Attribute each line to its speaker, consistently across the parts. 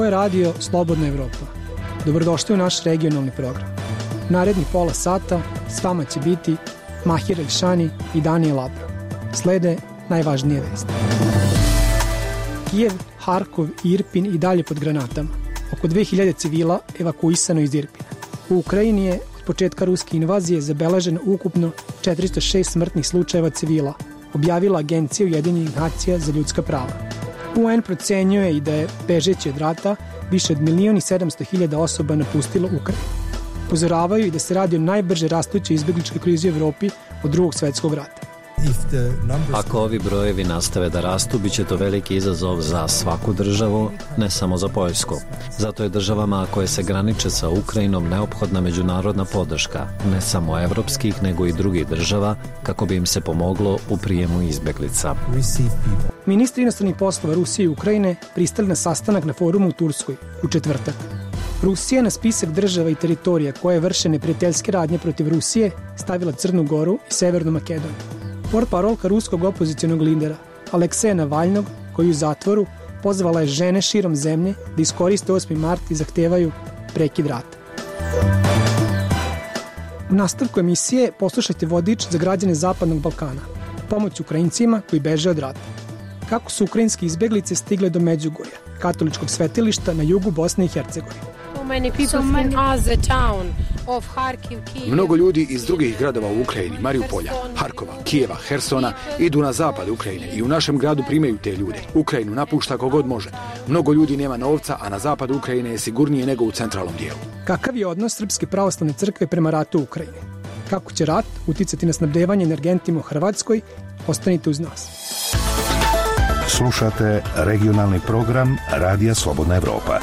Speaker 1: je radio Slobodna Evropa. Dobrodošli u naš regionalni program. U narednih pola sata s vama će biti Mahir Elšani i Danijel Abro. Slede najvažnije vesti. Kijev, Harkov i Irpin i dalje pod granatama. Oko 2000 civila evakuisano iz Irpina. U Ukrajini je od početka ruske invazije zabeleženo ukupno 406 smrtnih slučajeva civila, objavila Agencija Ujedinjenih nacija za ljudska prava. UN procenjuje i da je, bežeći od rata, više od 1.700.000 osoba napustilo Ukrajinu. Upozoravaju i da se radi o najbrže rastućoj izbegličkoj krizi u Evropi od Drugog svjetskog rata.
Speaker 2: Ako ovi brojevi nastave da rastu, bit će to veliki izazov za svaku državu, ne samo za Poljsku. Zato je državama koje se graniče sa Ukrajinom neophodna međunarodna podrška, ne samo evropskih, nego i drugih država, kako bi im se pomoglo u prijemu izbeglica.
Speaker 1: Ministri inostranih poslova Rusije i Ukrajine pristali na sastanak na forumu u Turskoj u četvrtak. Rusija na spisak država i teritorija koje vrše neprijateljske radnje protiv Rusije stavila Crnu Goru i Severnu Makedoniju. Portparolka ruskog opozicionog lidera Alekseja Navalnog, koji je u zatvoru, pozvala je žene širom zemlje da iskoriste 8. mart i zahtevaju prekid rata. U nastavku emisije poslušajte vodič za građane Zapadnog Balkana, pomoć Ukrajincima koji beže od rata. Kako su ukrajinske izbeglice stigle do Međugorja, katoličkog svetilišta na jugu Bosne i Hercegovine.
Speaker 3: Mnogo ljudi iz drugih gradova u Ukrajini, Mariupolja, Harkova, Kijeva, Hersona, idu na zapad Ukrajine i u našem gradu primaju te ljude. Ukrajinu napušta kogod može. Mnogo ljudi nema novca, a na zapad Ukrajine je sigurnije nego u centralnom dijelu.
Speaker 1: Kakav je odnos Srpske pravoslavne crkve prema ratu u Ukrajini? Kako će rat uticati na snabdevanje energentima u Hrvatskoj? Ostanite uz nas.
Speaker 4: Slušate regionalni program Radija Slobodna Evropa.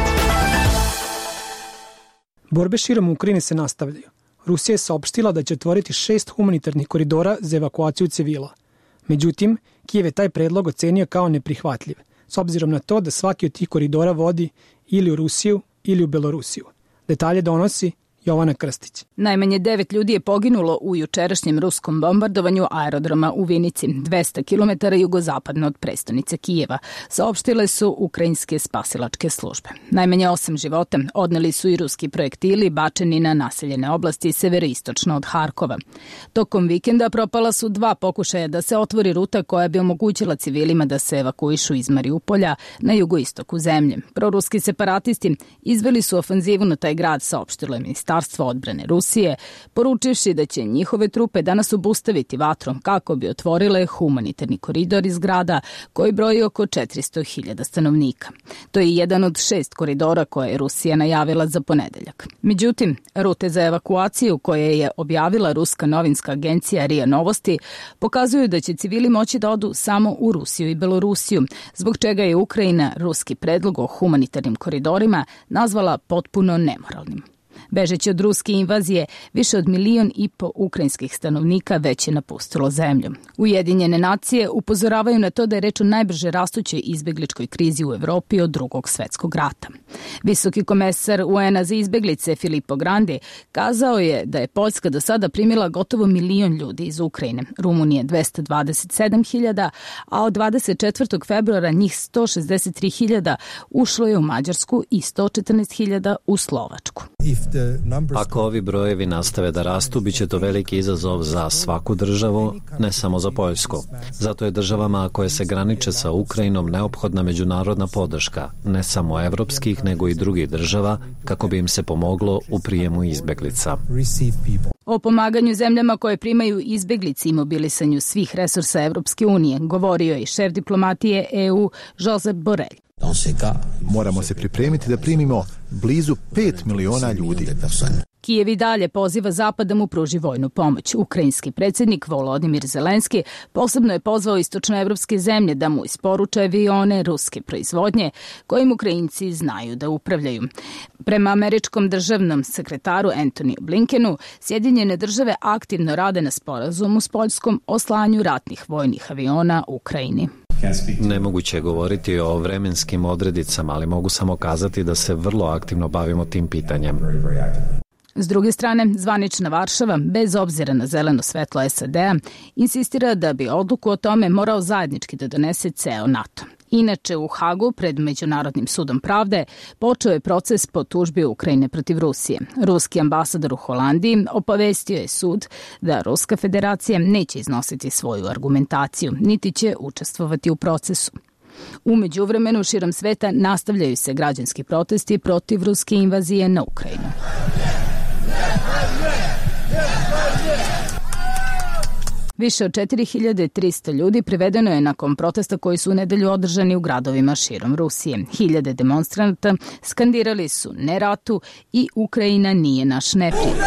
Speaker 1: Borbe širom Ukrajine se nastavljaju. Rusija je saopštila da će otvoriti 6 humanitarnih koridora za evakuaciju civila. Međutim, Kijev je taj predlog ocenio kao neprihvatljiv, s obzirom na to da svaki od tih koridora vodi ili u Rusiju ili u Belorusiju. Detalje donosi Jovana Krstić.
Speaker 5: Najmanje 9 ljudi je poginulo u jučerašnjem ruskom bombardovanju aerodroma u Vinici, 200 km jugozapadno od prestonice Kijeva, saopštile su ukrajinske spasilačke službe. Najmanje 8 života odneli su i ruski projektili bačeni na naseljene oblasti severoistočno od Harkova. Tokom vikenda propala su 2 pokušaja da se otvori ruta koja bi omogućila civilima da se evakuišu iz Mariupolja na jugoistoku zemlje. Proruski separatisti izveli su ofanzivu na taj grad, saopštilo je Ministarstvo odbrane Rusije, poručivši da će njihove trupe danas obustaviti vatrom kako bi otvorile humanitarni koridor iz grada koji broji oko 400.000 stanovnika. To je jedan od 6 koridora koje je Rusija najavila za ponedeljak. Međutim, rute za evakuaciju koje je objavila ruska novinska agencija RIA Novosti pokazuju da će civili moći da odu samo u Rusiju i Belorusiju, zbog čega je Ukrajina ruski predlog o humanitarnim koridorima nazvala potpuno nemoralnim. Bežeći od ruske invazije, više od 1,5 miliona ukrajinskih stanovnika već je napustilo zemlju. Ujedinjene nacije upozoravaju na to da je reč o najbrže rastućoj izbegličkoj krizi u Evropi od Drugog svjetskog rata. Visoki komesar UN-a za izbeglice Filippo Grandi kazao je da je Poljska do sada primila gotovo 1 milion ljudi iz Ukrajine, Rumunije 227.000, a od 24. februara njih 163.000 ušlo je u Mađarsku i 114.000 u Slovačku.
Speaker 2: Ako ovi brojevi nastave da rastu, bit će to veliki izazov za svaku državu, ne samo za Poljsku. Zato je državama koje se graniče sa Ukrajinom neophodna međunarodna podrška, ne samo evropskih, nego i drugih država, kako bi im se pomoglo u prijemu izbeglica.
Speaker 5: O pomaganju zemljama koje primaju izbeglici i mobilisanju svih resursa Evropske unije govorio je šef diplomatije EU Josep Borrell.
Speaker 6: Moramo se pripremiti da primimo blizu 5 miliona ljudi.
Speaker 5: Kijev i dalje poziva Zapad da mu pruži vojnu pomoć. Ukrajinski predsjednik Volodimir Zelenski posebno je pozvao istočnoevropske zemlje da mu isporuče avione ruske proizvodnje kojim Ukrajinci znaju da upravljaju. Prema američkom državnom sekretaru Antony Blinkenu, Sjedinjene države aktivno rade na sporazumu s Poljskom o slanju ratnih vojnih aviona Ukrajini.
Speaker 2: Nemoguće je govoriti o vremenskim odredicama, ali mogu samo kazati da se vrlo aktivno bavimo tim pitanjem.
Speaker 5: S druge strane, zvanična Varšava, bez obzira na zeleno svetlo SAD-a, insistira da bi odluku o tome morao zajednički da donese ceo NATO. Inače, u Hagu, pred Međunarodnim sudom pravde, počeo je proces po tužbi Ukrajine protiv Rusije. Ruski ambasador u Holandiji obavestio je sud da Ruska federacija neće iznositi svoju argumentaciju, niti će učestvovati u procesu. U međuvremenu, širom sveta nastavljaju se građanski protesti protiv ruske invazije na Ukrajinu. Više od 4300 ljudi privedeno je nakon protesta koji su u nedelju održani u gradovima širom Rusije. Hiljade demonstranata skandirali su ne ratu i Ukrajina nije naš neprijatelj.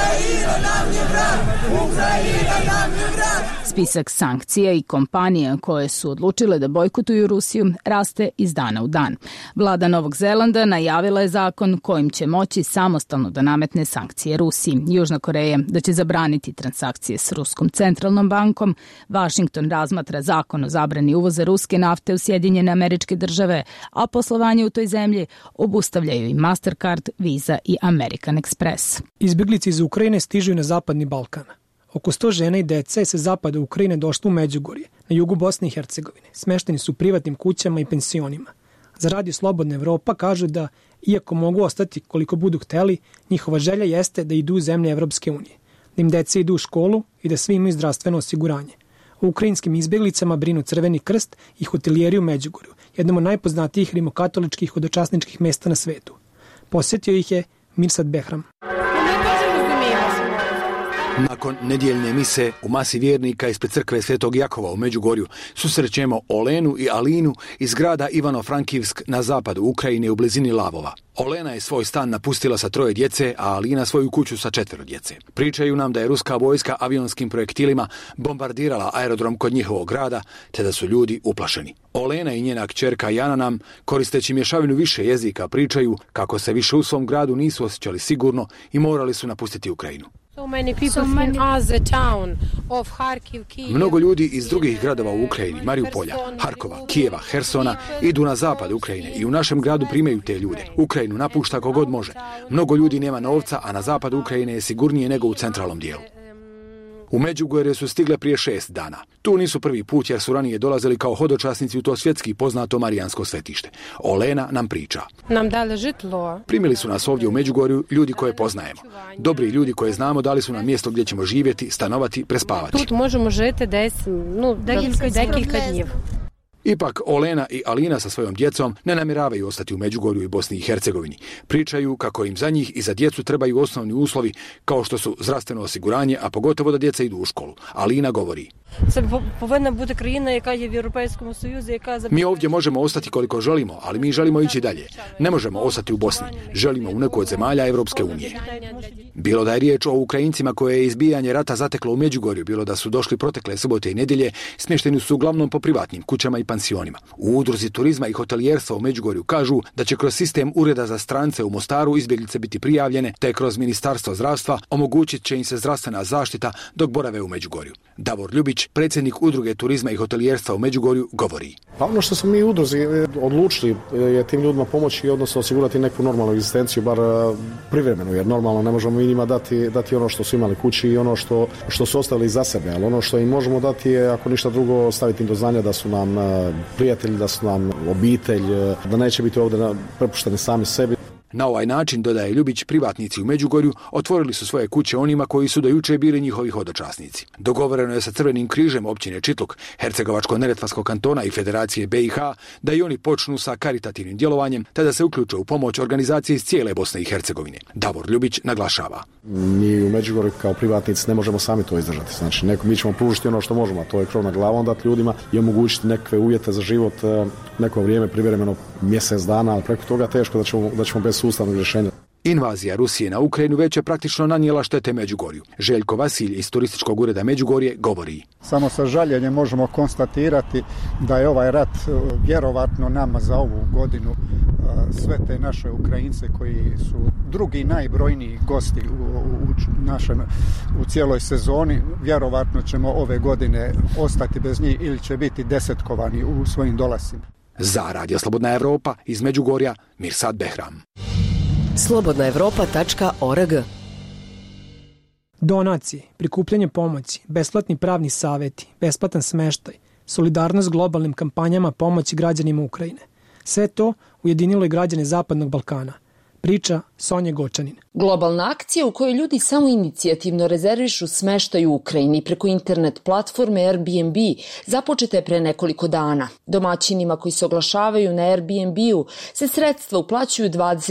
Speaker 5: Spisak sankcija i kompanija koje su odlučile da bojkotuju Rusiju raste iz dana u dan. Vlada Novog Zelanda najavila je zakon kojim će moći samostalno da nametne sankcije Rusiji. Južna Koreja da će zabraniti transakcije s Ruskom centralnom bankom. Washington razmatra zakon o zabrani uvoza ruske nafte u Sjedinjene Američke Države, a poslovanje u toj zemlji obustavljaju i Mastercard, Visa i American Express.
Speaker 1: Izbjeglice iz Ukrajine stižu na zapadni Balkan. Oko 100 žena i dece sa zapada Ukrajine došlo u Međugorje, na jugu Bosne i Hercegovine. Smešteni su u privatnim kućama i pensionima. Za Radio Slobodna Evropa kažu da, iako mogu ostati koliko budu hteli, njihova želja jeste da idu u zemlje Evropske unije, da im deca idu u školu i da svi imaju zdravstveno osiguranje. O ukrajinskim izbjeglicama brinu Crveni krst i hotelijeri u Međugorju, jednom od najpoznatijih rimokatoličkih hodočasničkih mesta na svetu. Posjetio ih je Mirsad Behram.
Speaker 3: Nakon nedjeljne mise u masi vjernika ispred crkve Svetog Jakova u Međugorju susrećemo Olenu i Alinu iz grada Ivano-Frankivsk na zapadu Ukrajine u blizini Lavova. Olena je svoj stan napustila sa 3 djece, a Alina svoju kuću sa 4 djece. Pričaju nam da je ruska vojska avionskim projektilima bombardirala aerodrom kod njihovog grada, te da su ljudi uplašeni. Olena i njena kćerka Jana nam, koristeći mješavinu više jezika, pričaju kako se više u svom gradu nisu osjećali sigurno i morali su napustiti Ukrajinu. Mnogo ljudi iz drugih gradova u Ukrajini, Mariupolja, Harkova, Kijeva, Hersona, idu na zapad Ukrajine i u našem gradu primaju te ljude. Ukrajinu napušta kogod može. Mnogo ljudi nema novca, a na zapadu Ukrajine je sigurnije nego u centralnom dijelu. U Međugorje su stigle prije 6 dana. Tu nisu prvi put jer su ranije dolazili kao hodočasnici u to svjetski poznato Marijansko svetište. Olena nam priča.
Speaker 7: Nam dali žitlo.
Speaker 3: Primili su nas ovdje u Međugorju ljudi koje poznajemo. Dobri ljudi koje znamo dali su nam mjesto gdje ćemo živjeti, stanovati, prespavati.
Speaker 7: Tu možemo žiti dekilka dnjev.
Speaker 3: Ipak Olena i Alina sa svojom djecom ne namjeravaju ostati u Međugorju i Bosni i Hercegovini. Pričaju kako im za njih i za djecu trebaju osnovni uslovi kao što su zdravstveno osiguranje, a pogotovo da djeca idu u školu. Alina govori. Mi ovdje možemo ostati koliko želimo, ali mi želimo ići dalje. Ne možemo ostati u Bosni. Želimo u neku od zemalja Evropske unije. Bilo da je riječ o Ukrajincima koje je izbijanje rata zateklo u Međugorju, bilo da su došli protekle subote i nedjelje, smješteni su uglavnom po privatnim kućama i pansionima. U udruzi turizma i hotelijerstva u Međugorju kažu da će kroz sistem ureda za strance u Mostaru izbjeglice biti prijavljene, te kroz Ministarstvo zdravstva omogućit će im se zdravstvena zaštita dok borave u Međugorju. Davor Ljubić, predsjednik udruge turizma i hotelijerstva u Međugorju, govori.
Speaker 8: Pa ono što smo mi u udruzi odlučili je tim ljudima pomoći, odnosno osigurati neku normalnu egzistenciju, bar privremenu, jer normalno ne možemo mi njima dati ono što su imali kući i ono što su ostavili za sebe, ali ono što im možemo dati je, ako ništa drugo, staviti im do znanja da su nam prijatelji, da su nam obitelj, da neće biti ovdje prepušteni sami sebi.
Speaker 3: Na ovaj način, dodaje Ljubić, privatnici u Međugorju otvorili su svoje kuće onima koji su do jučer bili njihovi hodočasnici. Dogovoreno je sa Crvenim križem općine Čitluk, Hercegovačko-neretvanskog kantona i Federacije BiH da i oni počnu sa karitativnim djelovanjem te da se uključe u pomoć organizacije iz cijele Bosne i Hercegovine. Davor Ljubić naglašava.
Speaker 8: Mi u Međugorju kao privatnici ne možemo sami to izdržati. Znači, mi ćemo pružiti ono što možemo, a to je krov nad glavom dati ljudima i omogućiti nekakve uvjete za život neko vrijeme, privremeno mjesec dana, ali preko toga teško da ćemo bez sustavnog rješenja.
Speaker 3: Invazija Rusije na Ukrajinu već je praktično nanijela štete Međugorju. Željko Vasilj iz turističkog ureda Međugorje govori.
Speaker 9: Samo sa žaljenjem možemo konstatirati da je ovaj rat vjerovatno nama za ovu godinu sve te naše Ukrajince koji su drugi najbrojniji gosti u cijeloj sezoni, vjerovatno ćemo ove godine ostati bez njih ili će biti desetkovani u svojim dolascima.
Speaker 3: Za Radio Slobodna Evropa iz Međugorja, Mirsad Behram.
Speaker 10: slobodnaevropa.org.
Speaker 1: Donacije, prikupljanje pomoći, besplatni pravni savjeti, besplatan smještaj, solidarnost globalnim kampanjama pomoći građanima Ukrajine. Sve to ujedinilo je građane Zapadnog Balkana. Priča Sonje Gočanin.
Speaker 10: Globalna akcija u kojoj ljudi samoinicijativno rezervišu smeštaj u Ukrajini preko internet platforme Airbnb započeta je pre nekoliko dana. Domaćinima koji se oglašavaju na Airbnb-u se sredstva uplaćuju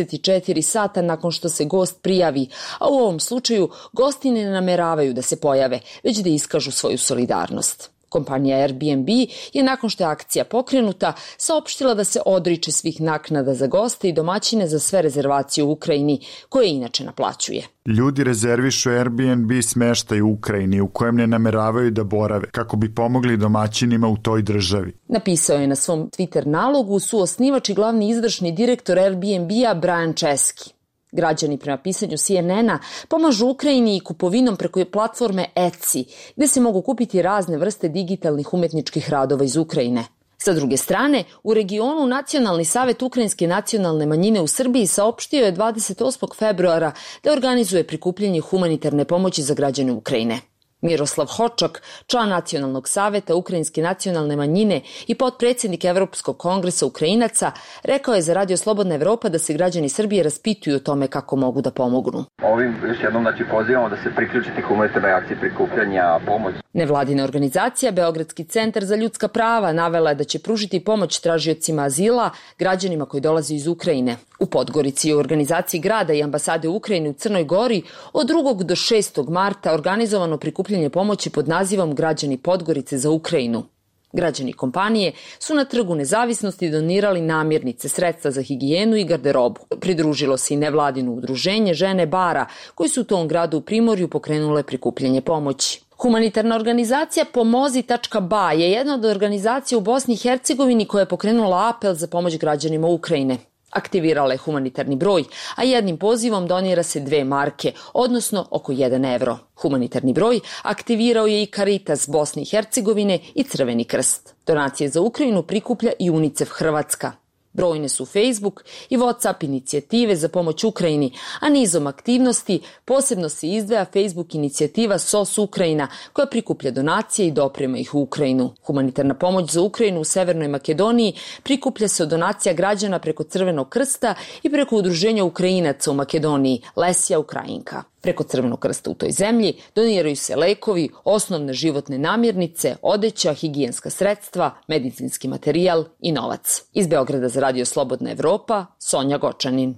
Speaker 10: 24 sata nakon što se gost prijavi, a u ovom slučaju gosti ne nameravaju da se pojave, već da iskažu svoju solidarnost. Kompanija Airbnb je nakon što je akcija pokrenuta saopštila da se odriče svih naknada za goste i domaćine za sve rezervacije u Ukrajini koje inače naplaćuje.
Speaker 11: Ljudi rezervišu Airbnb smeštaj u Ukrajini u kojem ne nameravaju da borave kako bi pomogli domaćinima u toj državi.
Speaker 10: Napisao je na svom Twitter nalogu suosnivač i glavni izvršni direktor Airbnb-a Brian Chesky. Građani prema pisanju CNN-a pomažu Ukrajini i kupovinom preko platforme Etsy, gde se mogu kupiti razne vrste digitalnih umetničkih radova iz Ukrajine. Sa druge strane, u regionu Nacionalni savet Ukrajinske nacionalne manjine u Srbiji saopštio je 28. februara da organizuje prikupljanje humanitarne pomoći za građane Ukrajine. Miroslav Hočak, član Nacionalnog saveta Ukrajinske nacionalne manjine i potpredsjednik Evropskog kongresa Ukrajinaca, rekao je za Radio Slobodna Evropa da se građani Srbije raspituju o tome kako mogu da pomognu.
Speaker 12: Ovim još jednom pozivamo da se priključite humanitarnoj akciji prikupljanja pomoći.
Speaker 10: Nevladina organizacija Beogradski centar za ljudska prava navela je da će pružiti pomoć tražiocima azila građanima koji dolaze iz Ukrajine. U Podgorici i u organizaciji grada i ambasade Ukrajine u Crnoj Gori od 2. do 6. marta organizovano prikupljanje pomoći pod nazivom Građani Podgorice za Ukrajinu. Građani kompanije su na Trgu Nezavisnosti donirali namirnice, sredstva za higijenu i garderobu. Pridružilo se i nevladino udruženje Žene Bara, koji su u tom gradu u Primorju pokrenule prikupljanje pomoći. Humanitarna organizacija Pomozi.ba je jedna od organizacija u Bosni i Hercegovini koja je pokrenula apel za pomoć građanima Ukrajine. Aktivirala je humanitarni broj, a jednim pozivom donira se 2 marke, odnosno oko 1 evro. Humanitarni broj aktivirao je i Caritas Bosne i Hercegovine i Crveni krst. Donacije za Ukrajinu prikuplja i UNICEF Hrvatska. Brojne su Facebook i WhatsApp inicijative za pomoć Ukrajini, a nizom aktivnosti posebno se izdvaja Facebook inicijativa SOS Ukrajina koja prikuplja donacije i doprema ih u Ukrajinu. Humanitarna pomoć za Ukrajinu u Severnoj Makedoniji prikuplja se od donacija građana preko Crvenog krsta i preko udruženja Ukrajinaca u Makedoniji Lesja Ukrajinka. Preko Crvenog krsta u toj zemlji doniraju se lekovi, osnovne životne namirnice, odeća, higijenska sredstva, medicinski materijal i novac. Iz Beograda za Radio Slobodna Evropa, Sonja Gočanin.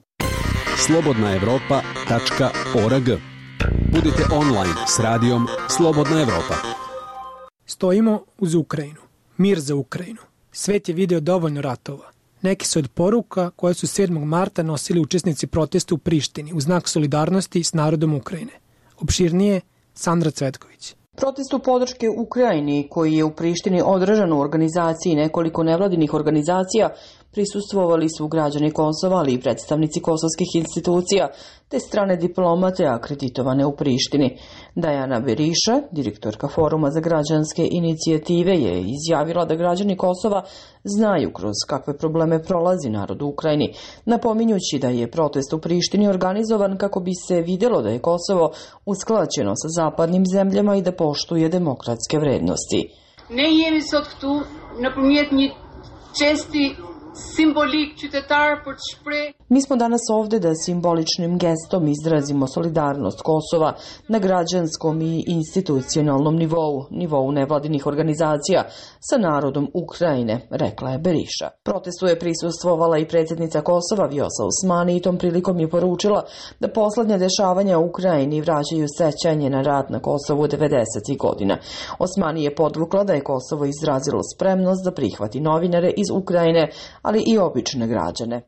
Speaker 13: slobodnaevropa.org. Budite online s radijom Slobodna Evropa.
Speaker 1: Stojimo uz Ukrajinu. Mir za Ukrajinu. Svet je video dovoljno ratova. Neki su od poruka koje su 7. marta nosili učesnici protesta u Prištini u znak solidarnosti s narodom Ukrajine. Opširnije, Sandra Cvetković.
Speaker 14: Protestu podrške Ukrajini, koji je u Prištini održan u organizaciji nekoliko nevladinih organizacija, prisustvovali su građani Kosova, ali i predstavnici kosovskih institucija, te strane diplomate akreditovane u Prištini. Dajana Beriša, direktorka Foruma za građanske inicijative, je izjavila da građani Kosova znaju kroz kakve probleme prolazi narod u Ukrajini, napominjući da je protest u Prištini organizovan kako bi se videlo da je Kosovo usklađeno sa zapadnim zemljama i da poštuje demokratske vrednosti.
Speaker 15: Ne jemi sot këtu në përmjet një česti simbolik qytetar për të shpreh.
Speaker 14: Mi smo danas ovde da simboličnim gestom izrazimo solidarnost Kosova na građanskom i institucionalnom nivou nevladinih organizacija sa narodom Ukrajine, rekla je Beriša. Protestu je prisustvovala i predsjednica Kosova Vjosa Osmani i tom prilikom je poručila da poslednja dešavanja u Ukrajini vraćaju sećanje na rat na Kosovu 90. godina. Osmani je podvukla da je Kosovo izrazilo spremnost da prihvati novinare iz Ukrajine, ali i obične građane.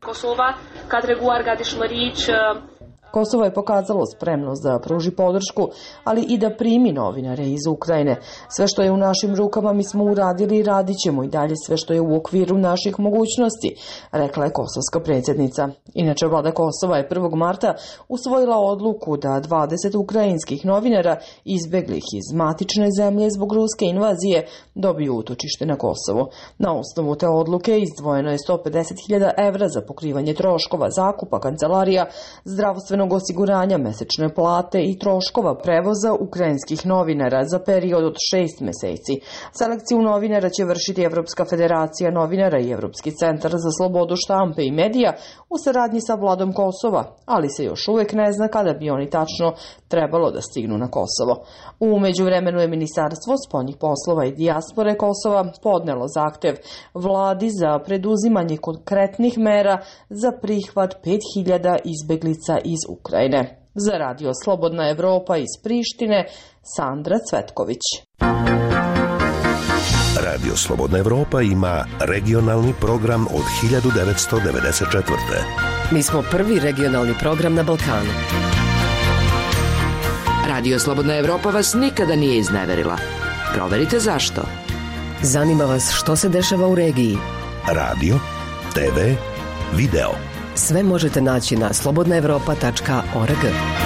Speaker 14: Kosovo je pokazalo spremnost da pruži podršku, ali i da primi novinare iz Ukrajine. Sve što je u našim rukama mi smo uradili i radit ćemo i dalje sve što je u okviru naših mogućnosti, rekla je kosovska predsjednica. Inače, vlada Kosova je 1. marta usvojila odluku da 20 ukrajinskih novinara izbeglih iz matične zemlje zbog ruske invazije dobiju utočište na Kosovu. Na osnovu te odluke izdvojeno je 150.000 evra za pokrivanje troškova, zakupa, kancelarija, zdravstvene zdravstvenog osiguranja, mesečne plate i troškova prevoza ukrajinskih novinara za period od 6 meseci. Selekciju novinara će vršiti Evropska federacija novinara i Evropski centar za slobodu štampe i medija u saradnji sa vladom Kosova, ali se još uvek ne zna kada bi oni tačno trebalo da stignu na Kosovo. U međuvremenu je Ministarstvo spoljnih poslova i dijaspore Kosova podnelo zahtev vladi za preduzimanje konkretnih mera za prihvat 5000 izbeglica iz Ukrajine. Za Radio Slobodna Evropa iz Prištine, Sandra Cvetković.
Speaker 4: Radio Slobodna Evropa ima regionalni program od 1994.
Speaker 16: Mi smo prvi regionalni program na Balkanu. Radio Slobodna Evropa vas nikada nije izneverila. Proverite zašto. Zanima vas što se dešava u regiji.
Speaker 4: Radio, TV, video.
Speaker 16: Sve možete naći na slobodnaevropa.org.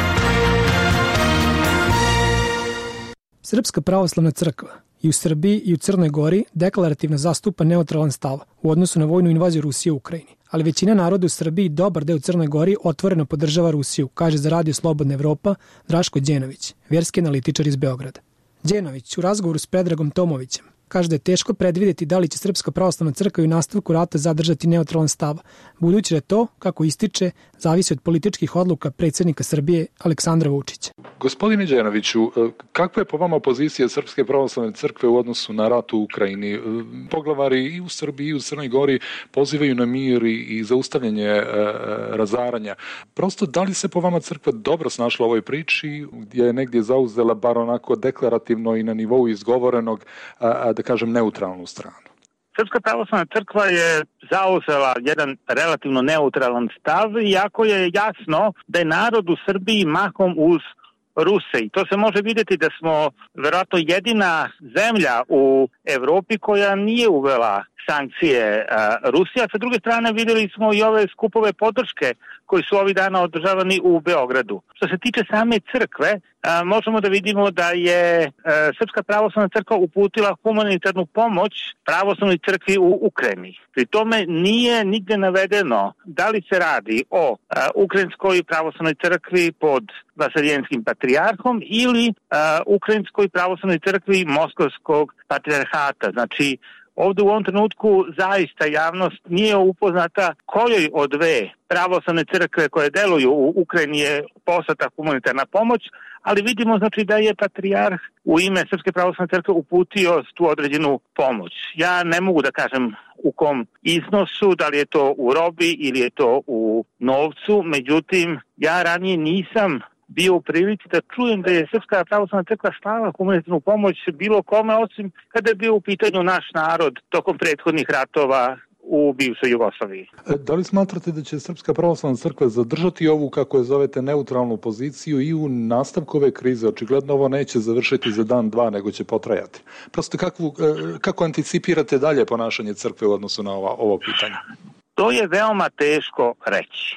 Speaker 1: Srpska pravoslavna crkva i u Srbiji i u Crnoj Gori deklarativno zastupa neutralan stav u odnosu na vojnu invaziju Rusije u Ukrajini. Ali većina naroda u Srbiji i dobar deo u Crnoj Gori otvoreno podržava Rusiju, kaže za Radio Slobodna Evropa Draško Đenović, vjerski analitičar iz Beograda. Đenović u razgovoru s Predragom Tomovićem kaže da je teško predvidjeti da li će Srpska pravoslavna crkva i u nastavku rata zadržati neutralan stav, budući da to, kako ističe, zavisi od političkih odluka predsjednika Srbije Aleksandra Vučića.
Speaker 17: Gospodine Đenoviću, kakva je po vama pozicija Srpske pravoslavne crkve u odnosu na rat u Ukrajini? Poglavari i u Srbiji i u Crnoj Gori pozivaju na mir i zaustavljanje razaranja. Prosto, da li se po vama crkva dobro snašla u ovoj priči, gdje je negdje zauzela bar onako deklarativno i na nivou izgovorenog, da kažem, neutralnu stranu?
Speaker 18: Srpska pravoslavna crkva je zauzela jedan relativno neutralan stav, iako je jasno da je narod u Srbiji mahom uz Ruse. I to se može vidjeti da smo verovatno jedina zemlja u Evropi koja nije uvela sankcije Rusija. Sa druge strane vidjeli smo i ove skupove podrške koji su ovih dana održavani u Beogradu. Što se tiče same crkve, možemo da vidimo da je Srpska pravoslavna crkva uputila humanitarnu pomoć pravoslavnoj crkvi u Ukrajini. Pri tome nije nigde navedeno da li se radi o ukrajinskoj pravoslavnoj crkvi pod Vaseljenskim patrijarhom ili ukrajinskoj pravoslavnoj crkvi Moskovskog patrijarhata. Znači, ovdje u ovom trenutku zaista javnost nije upoznata kojoj od dve pravoslavne crkve koje deluju u Ukrajini je poslata humanitarna pomoć, ali vidimo znači da je patrijarh u ime Srpske pravoslavne crkve uputio tu određenu pomoć. Ja ne mogu da kažem u kom iznosu, da li je to u robi ili je to u novcu, međutim ja ranije nisam bio u prilici da čujem da je Srpska pravoslavna crkva slala humanitarnu pomoć bilo kome, osim kada je bio u pitanju naš narod tokom prethodnih ratova u bivšoj Jugoslaviji.
Speaker 17: Da li smatrate da će Srpska pravoslavna crkva zadržati ovu, kako je zovete, neutralnu poziciju i u nastavku ove krize? Očigledno ovo neće završiti za dan, dva, nego će potrajati. Prosto kako anticipirate dalje ponašanje crkve u odnosu na ovo pitanje?
Speaker 18: To je veoma teško reći.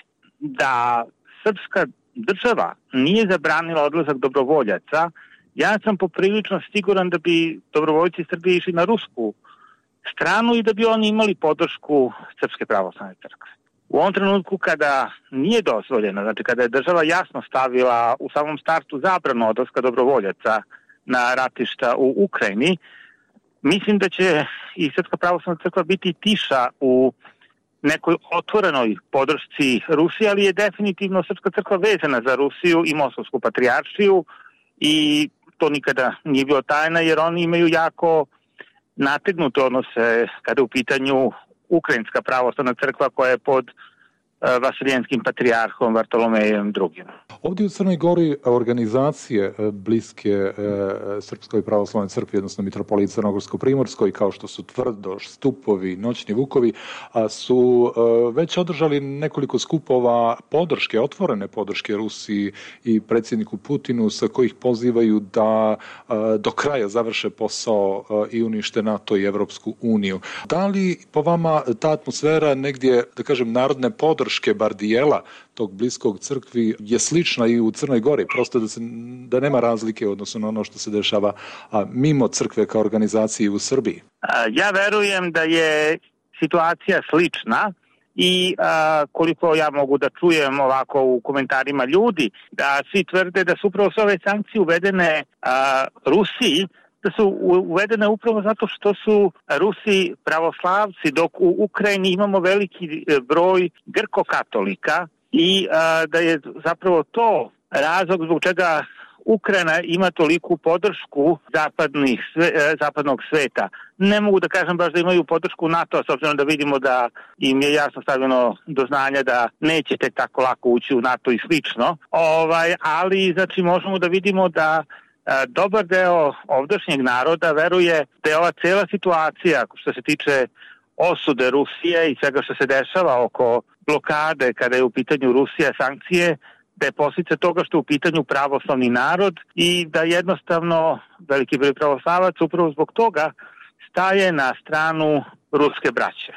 Speaker 18: Da Srpska država nije zabranila odlazak dobrovoljaca, ja sam poprilično siguran da bi dobrovoljci Srbije išli na rusku stranu i da bi oni imali podršku Srpske pravoslavne crkve. U ovom trenutku kada nije dozvoljeno, znači kada je država jasno stavila u samom startu zabranu odlaska dobrovoljaca na ratišta u Ukrajini, mislim da će i Srpska pravoslavna crkva biti tiša u nekoj otvorenoj podršci Rusije, ali je definitivno Srpska crkva vezana za Rusiju i Moskovsku patrijaršiju i to nikada nije bilo tajna, jer oni imaju jako nategnute odnose kada je u pitanju Ukrajinska pravoslavna crkva koja je pod Vaseljenskim patrijarhom Vartolomejem II.
Speaker 17: Ovdje u Crnoj Gori organizacije bliske Srpskoj pravoslavnoj crkvi, odnosno Mitropoliji Crnogorsko-Primorskoj, kao što su Tvrdoš, Stupovi, Noćni Vukovi, su već održali nekoliko skupova podrške, otvorene podrške Rusiji i predsjedniku Putinu, sa kojih pozivaju da do kraja završe posao i unište NATO i Evropsku uniju. Da li po vama ta atmosfera negdje, da kažem, narodne podrške, bar dijela tog bliskog crkvi je slična i u Crnoj Gori, prosto da nema razlike odnosno na ono što se dešava mimo crkve kao organizacije u Srbiji?
Speaker 18: Ja verujem da je situacija slična, i koliko ja mogu da čujem ovako u komentarima ljudi, da svi tvrde da su upravo sve ove sankcije uvedene Rusiji, da su uvedene upravo zato što su Rusi pravoslavci, dok u Ukrajini imamo veliki broj grko-katolika i da je zapravo to razlog zbog čega Ukrajina ima toliku podršku zapadnog sveta. Ne mogu da kažem baš da imaju podršku NATO, s obzirom da vidimo da im je jasno stavljeno do znanja da nećete tako lako ući u NATO i slično. Ali znači možemo da vidimo da dobar deo ovdašnjeg naroda veruje da je ova cela situacija što se tiče osude Rusije i svega što se dešava oko blokade kada je u pitanju Rusija, sankcije, da je posljedica toga što je u pitanju pravoslavni narod i da jednostavno veliki broj pravoslavaca upravo zbog toga staje na stranu ruske braće.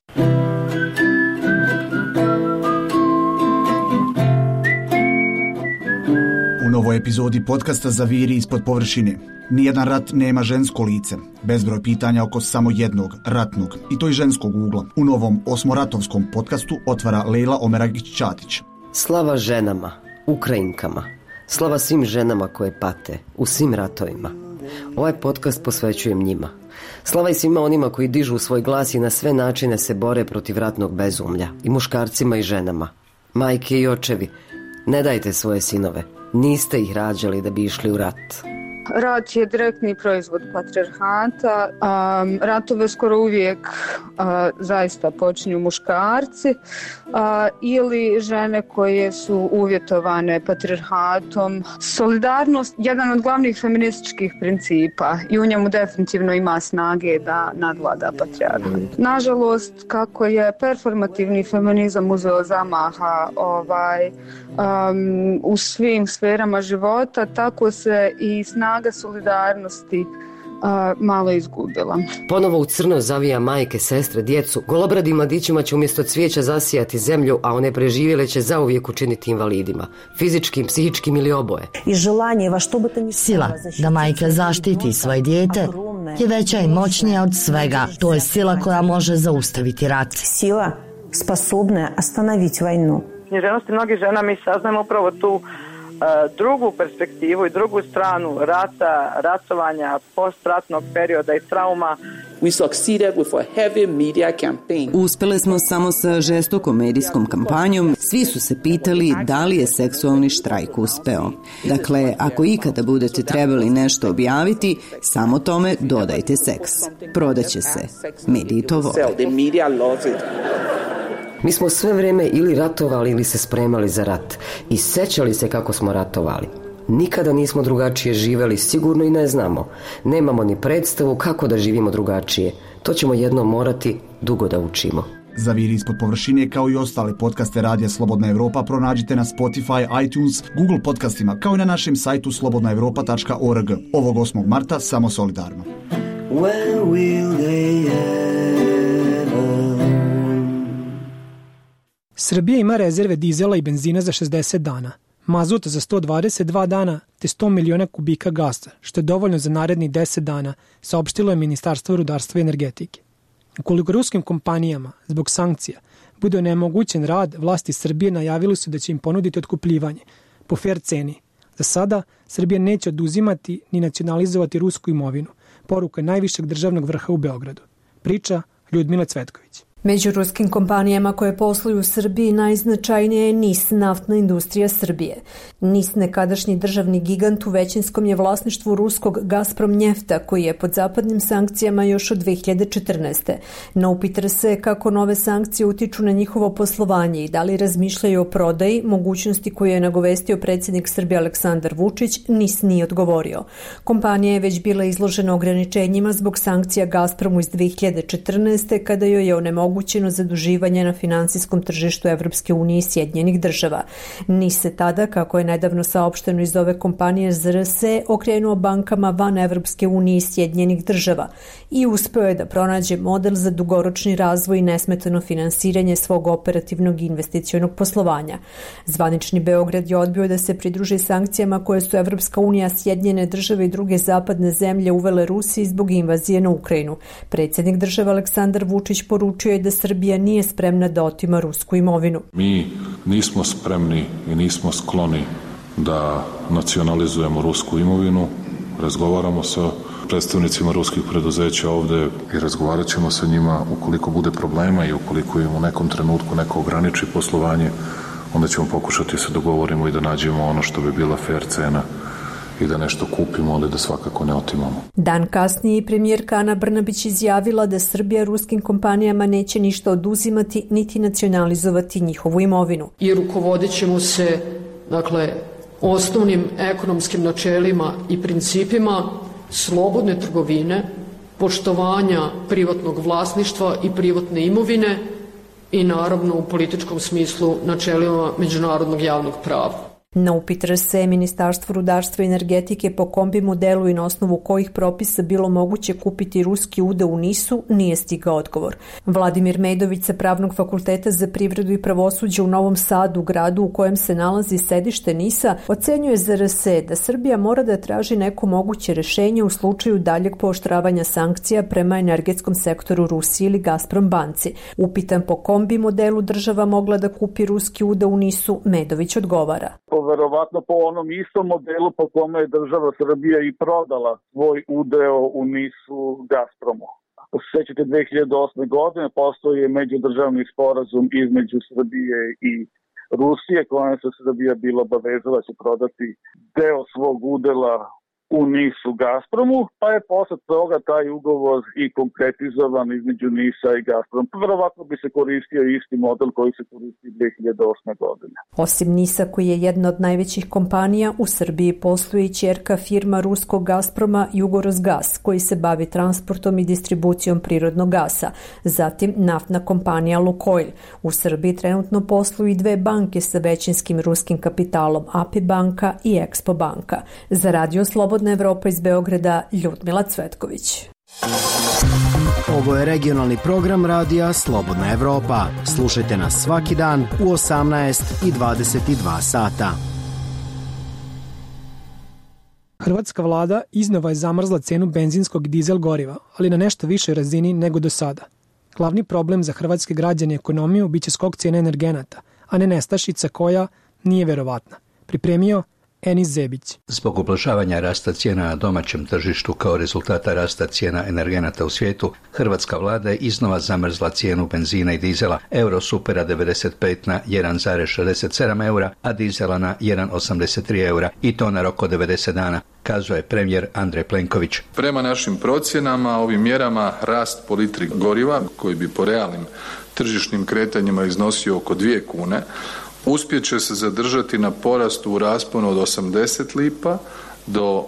Speaker 19: U novoj epizodi podcasta Zaviri ispod površine. Nijedan rat nema žensko lice. Bezbroj pitanja oko samo jednog, ratnog, i to i ženskog ugla. U novom osmoratovskom podcastu otvara Lejla Omeragić-Ćatić.
Speaker 20: Slava ženama, Ukrajinkama, slava svim ženama koje pate u svim ratovima. Ovaj podcast posvećujem njima. Slava i svima onima koji dižu svoj glas i na sve načine se bore protiv ratnog bezumlja, i muškarcima i ženama. Majke i očevi, ne dajte svoje sinove, niste ih rađali da bi išli u rat.
Speaker 21: Rat je direktni proizvod patrijarhata. Ratove skoro uvijek zaista počinju muškarci ili žene koje su uvjetovane patrijarhatom. Solidarnost je jedan od glavnih feminističkih principa i u njemu definitivno ima snage da nadvlada patrijarhat. Nažalost, kako je performativni feminizam uzeo zamaha u svim sferama života, tako se i snaga solidarnosti malo izgubila.
Speaker 20: Ponovo u crno zavija majke, sestre, djecu. Golobradim mladićima će umjesto cvijeća zasijati zemlju, a one preživjele će zauvijek učiniti invalidima. Fizičkim, psihičkim ili oboje.
Speaker 22: Sila da majka zaštiti svoje dijete je veća i moćnija od svega. To je sila koja može zaustaviti rat.
Speaker 23: Sila sposobna ostanoviti vojnu. Književnosti mnogih žena mi saznamo upravo tu drugu perspektivu i drugu stranu rata, ratovanja, postratnog perioda i trauma.
Speaker 24: Uspjeli smo samo sa žestokom medijskom kampanjom. Svi su se pitali da li je seksualni štrajk uspeo. Dakle, ako ikada budete trebali nešto objaviti, samo tome dodajte seks. Prodaće se. Mediji to vole.
Speaker 20: Mi smo sve vrijeme ili ratovali ili se spremali za rat i sećali se kako smo ratovali. Nikada nismo drugačije živjeli, sigurno i ne znamo. Nemamo ni predstavu kako da živimo drugačije. To ćemo jednom morati dugo da učimo.
Speaker 19: Zaviri ispod površine kao i ostale podcaste Radija Slobodna Evropa pronađite na Spotify, iTunes, Google podcastima kao i na našem sajtu slobodnaevropa.org. Ovog 8. marta samo solidarno. When will they
Speaker 1: Srbija ima rezerve dizela i benzina za 60 dana, mazuta za 122 dana te 100 miliona kubika gasa, što je dovoljno za narednih 10 dana, saopštilo je Ministarstvo rudarstva i energetike. Ukoliko ruskim kompanijama, zbog sankcija, bude onemogućen rad, vlasti Srbije najavili su da će im ponuditi otkupljivanje po fer ceni. Za sada, Srbija neće oduzimati ni nacionalizovati rusku imovinu, poruka je najvišeg državnog vrha u Beogradu. Priča Ljudmila Cvetković.
Speaker 25: Među ruskim kompanijama koje posluju u Srbiji najznačajnija je NIS, naftna industrija Srbije. NIS, nekadašnji državni gigant, u većinskom je vlasništvu ruskog Gazprom Njefta, koji je pod zapadnim sankcijama još od 2014. No upita se kako nove sankcije utiču na njihovo poslovanje i da li razmišljaju o prodaji, mogućnosti koju je nagovestio predsjednik Srbije Aleksandar Vučić, NIS nije odgovorio. Kompanija je već bila izložena ograničenjima zbog sankcija Gazpromu iz 2014. kada joj je onemogućeno zaduživanje na finansijskom tržištu Evropske unije i Sjedinjenih država. NIS se tada, kako je nedavno saopšteno iz ove kompanije ZRS, okrenuo bankama van Evropske unije i Sjedinjenih država i uspeo je da pronađe model za dugoročni razvoj i nesmetano finansiranje svog operativnog i investicionog poslovanja. Zvanični Beograd je odbio da se pridruži sankcijama koje su Evropska unija, Sjedinjene države i druge zapadne zemlje uvele Rusiji zbog invazije na Ukrajinu. Predsjednik države Aleksandar Vučić poručio je da Srbija nije spremna da otima rusku imovinu.
Speaker 2: Mi nismo spremni i nismo skloni da nacionalizujemo rusku imovinu. Razgovaramo sa predstavnicima ruskih preduzeća ovde i razgovarat ćemo sa njima ukoliko bude problema i ukoliko im u nekom trenutku neko ograniči poslovanje, onda ćemo pokušati se dogovorimo i da nađemo ono što bi bila fair cena i da nešto kupimo, ali da svakako ne otimamo.
Speaker 25: Dan kasnije premijerka Ana Brnabić izjavila da Srbija ruskim kompanijama neće ništa oduzimati niti nacionalizovati njihovu imovinu.
Speaker 5: I rukovodit ćemo se, osnovnim ekonomskim načelima i principima slobodne trgovine, poštovanja privatnog vlasništva i privatne imovine i naravno u političkom smislu načelima međunarodnog javnog prava.
Speaker 25: Na upit RS Ministarstvo rudarstva i energetike po kombi modelu i na osnovu kojih propisa bilo moguće kupiti ruski udeo u NIS-u nije stigao odgovor. Vladimir Medović sa Pravnog fakulteta za privredu i pravosuđe u Novom Sadu, gradu u kojem se nalazi sedište NIS-a, ocenjuje za RS da Srbija mora da traži neko moguće rešenje u slučaju daljeg pooštravanja sankcija prema energetskom sektoru Rusije ili Gazprom banci. Upitan po kombi modelu država mogla da kupi ruski udeo u NIS-u, Medović odgovara.
Speaker 6: Verovatno po onom istom modelu po kome je država Srbija i prodala svoj udeo u NIS-u Gazpromu. Ako se sećate, 2008. godine postoji međudržavni sporazum između Srbije i Rusije, kojem se Srbija bila obavezala da će prodati deo svog udela u NIS-u Gazpromu, pa je posle toga taj ugovor i konkretizovan između NIS-a i Gazprom. Verovatno bi se koristio isti model koji se koristi 2008. godine.
Speaker 25: Osim NIS-a, koji je jedna od najvećih kompanija, u Srbiji posluje i ćerka firma ruskog Gazproma Jugorosgas, koji se bavi transportom i distribucijom prirodnog gasa. Zatim naftna kompanija Lukoil. U Srbiji trenutno posluju i dve banke sa većinskim ruskim kapitalom, API banka i Expo banka. Za Radio Slobodna Evropa iz Beograda, Ljudmila Cvetković.
Speaker 7: Ovo je regionalni program radija Slobodna Evropa. Slušajte nas svaki dan u 18 i 22 sata.
Speaker 1: Hrvatska vlada iznova je zamrzla cenu benzinskog i dizel goriva, ali na nešto višoj razini nego do sada. Glavni problem za hrvatske građane i ekonomiju biće skok cijene energenata, a ne nestašica koja nije verovatna. Pripremio Enis Zebić.
Speaker 8: Zbog ublažavanja rasta cijena na domaćem tržištu kao rezultata rasta cijena energenata u svijetu, hrvatska vlada je iznova zamrzla cijenu benzina i dizela, Eurosupera 95 na 1,67 eura, a dizela na 1,83 eura i to na rok od 90 dana, kazuje premijer Andrej Plenković.
Speaker 26: Prema našim procjenama, ovim mjerama rast po litri goriva, koji bi po realnim tržišnim kretanjima iznosio oko 2 kune, uspjet će se zadržati na porastu u rasponu od 80 lipa do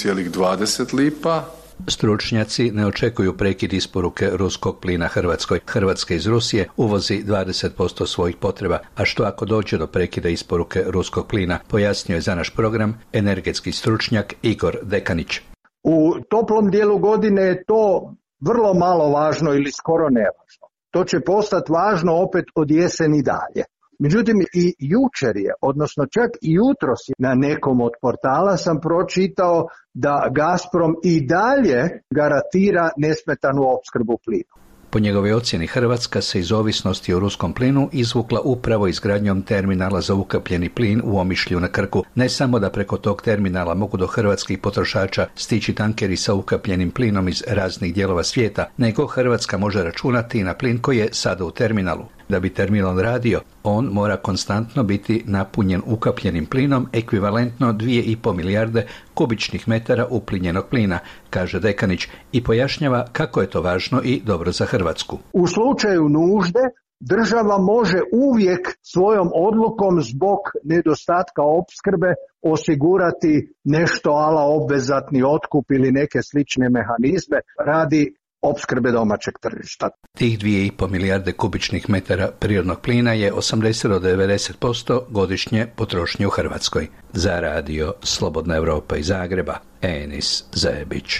Speaker 26: 1,20 lipa.
Speaker 8: Stručnjaci ne očekuju prekid isporuke ruskog plina Hrvatskoj. Hrvatska iz Rusije uvozi 20% svojih potreba, a što ako dođe do prekida isporuke ruskog plina, pojasnio je za naš program energetski stručnjak Igor Dekanić.
Speaker 27: U toplom dijelu godine je to vrlo malo važno ili skoro nevažno. To će postati važno opet od jeseni dalje. Međutim, i jučer je, odnosno čak i jutros na nekom od portala sam pročitao da Gazprom i dalje garantira nesmetanu opskrbu plinom.
Speaker 8: Po njegovoj ocjeni, Hrvatska se iz ovisnosti o ruskom plinu izvukla upravo izgradnjom terminala za ukapljeni plin u Omišlju na Krku. Ne samo da preko tog terminala mogu do hrvatskih potrošača stići tankeri sa ukapljenim plinom iz raznih dijelova svijeta, nego Hrvatska može računati na plin koji je sada u terminalu. Da bi terminal radio, on mora konstantno biti napunjen ukapljenim plinom ekvivalentno 2,5 milijarde kubičnih metara uplinjenog plina, kaže Dekanić i pojašnjava kako je to važno i dobro za Hrvatsku.
Speaker 27: U slučaju nužde država može uvijek svojom odlukom zbog nedostatka opskrbe osigurati nešto ala obvezatni otkup ili neke slične mehanizme radi opskrbe domaćeg tržišta.
Speaker 8: Tih 2,5 milijarde kubičnih metara prirodnog plina je 80 do 90% godišnje potrošnje u Hrvatskoj. Za radio Slobodna Evropa iz Zagreba, Enis Zebić.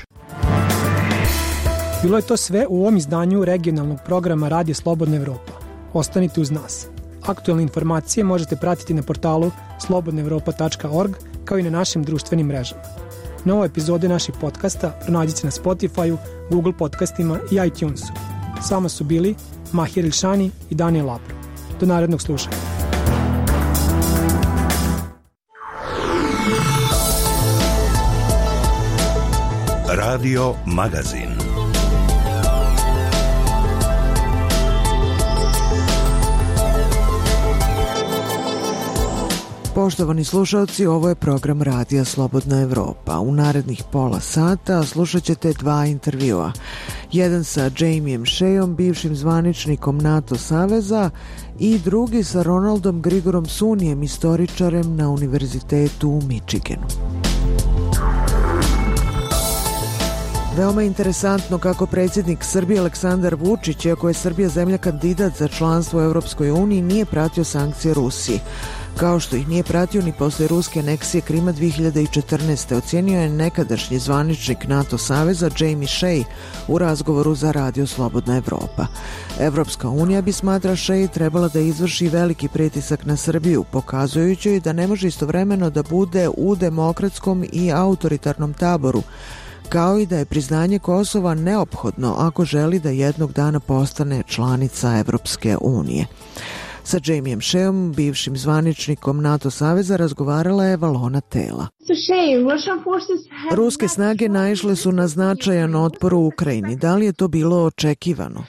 Speaker 1: Bilo je to sve u ovom izdanju regionalnog programa Radio Slobodna Evropa. Ostanite uz nas. Aktualne informacije možete pratiti na portalu slobodnaevropa.org kao i na našim društvenim mrežama. Nove epizode naših podcasta pronađite na Spotify-u, Google podcastima i iTunesu. S vama su bili Mahir Elšani i Danijel Labro. Do narednog slušanja.
Speaker 4: Radio Magazin.
Speaker 3: Poštovani slušalci, ovo je program Radija Slobodna Evropa. U narednih pola sata slušat ćete dva intervjua. Jedan sa Jamijem Sheaom, bivšim zvaničnikom NATO saveza, i drugi sa Ronaldom Grigorom Sunijem, istoričarem na Univerzitetu u Michiganu. Veoma interesantno kako predsjednik Srbije Aleksandar Vučić, iako je Srbija zemlja kandidat za članstvo u Europskoj uniji, nije pratio sankcije Rusiji. Kao što ih nije pratio ni posle ruske aneksije Krima 2014. Ocijenio je nekadašnji zvaničnik NATO saveza Jamie Shea u razgovoru za Radio Slobodna Evropa. Evropska unija bi, smatra Shea, trebala da izvrši veliki pritisak na Srbiju, pokazujući joj da ne može istovremeno da bude u demokratskom i autoritarnom taboru, kao i da je priznanje Kosova neophodno ako želi da jednog dana postane članica Evropske unije. Sa Jamijem Sheaom, bivšim zvaničnikom NATO saveza, razgovarala je Valona Tela. Ruske snage naišle su na značajan otpor u Ukrajini. Da li je to bilo očekivano?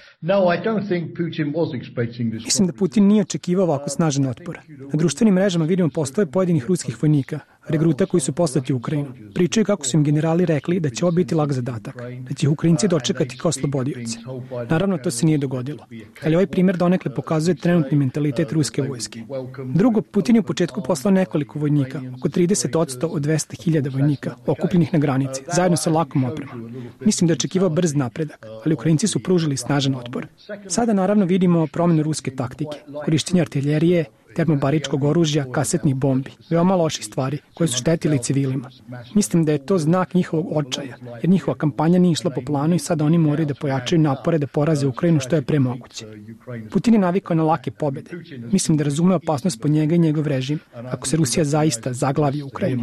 Speaker 1: Mislim da Putin nije očekivao ovako snažan otpor. Na društvenim mrežama vidimo postave pojedinih ruskih vojnika, regruta koji su poslati u Ukrajinu. Pričaju kako su im generali rekli da će ovo biti lak zadatak, da će ih Ukrajinci dočekati kao slobodioci. Naravno, to se nije dogodilo. Ali ovaj primjer donekle pokazuje trenutni mentalitet ruske vojske. Drugo, Putin je u početku poslao nekoliko vojnika, oko 30% od 200.000 vojnika, okupljenih na granici, zajedno sa lakom opremom. Mislim da je očekivao brz napredak, ali Ukrajinci su pružili snažan otpor. Sada naravno vidimo promjenu ruske taktike, korištenje artiljerije, termobaričkog oružja, kasetnih bombi, veoma loših stvari koje su štetili civilima. Mislim da je to znak njihovog očaja, jer njihova kampanja nije išla po planu i sada oni moraju da pojačaju napore da poraze Ukrajinu što je pre moguće. Putin je navikao na lake pobjede. Mislim da razume opasnost po njega i njegov režim ako se Rusija zaista zaglavi u Ukrajinu.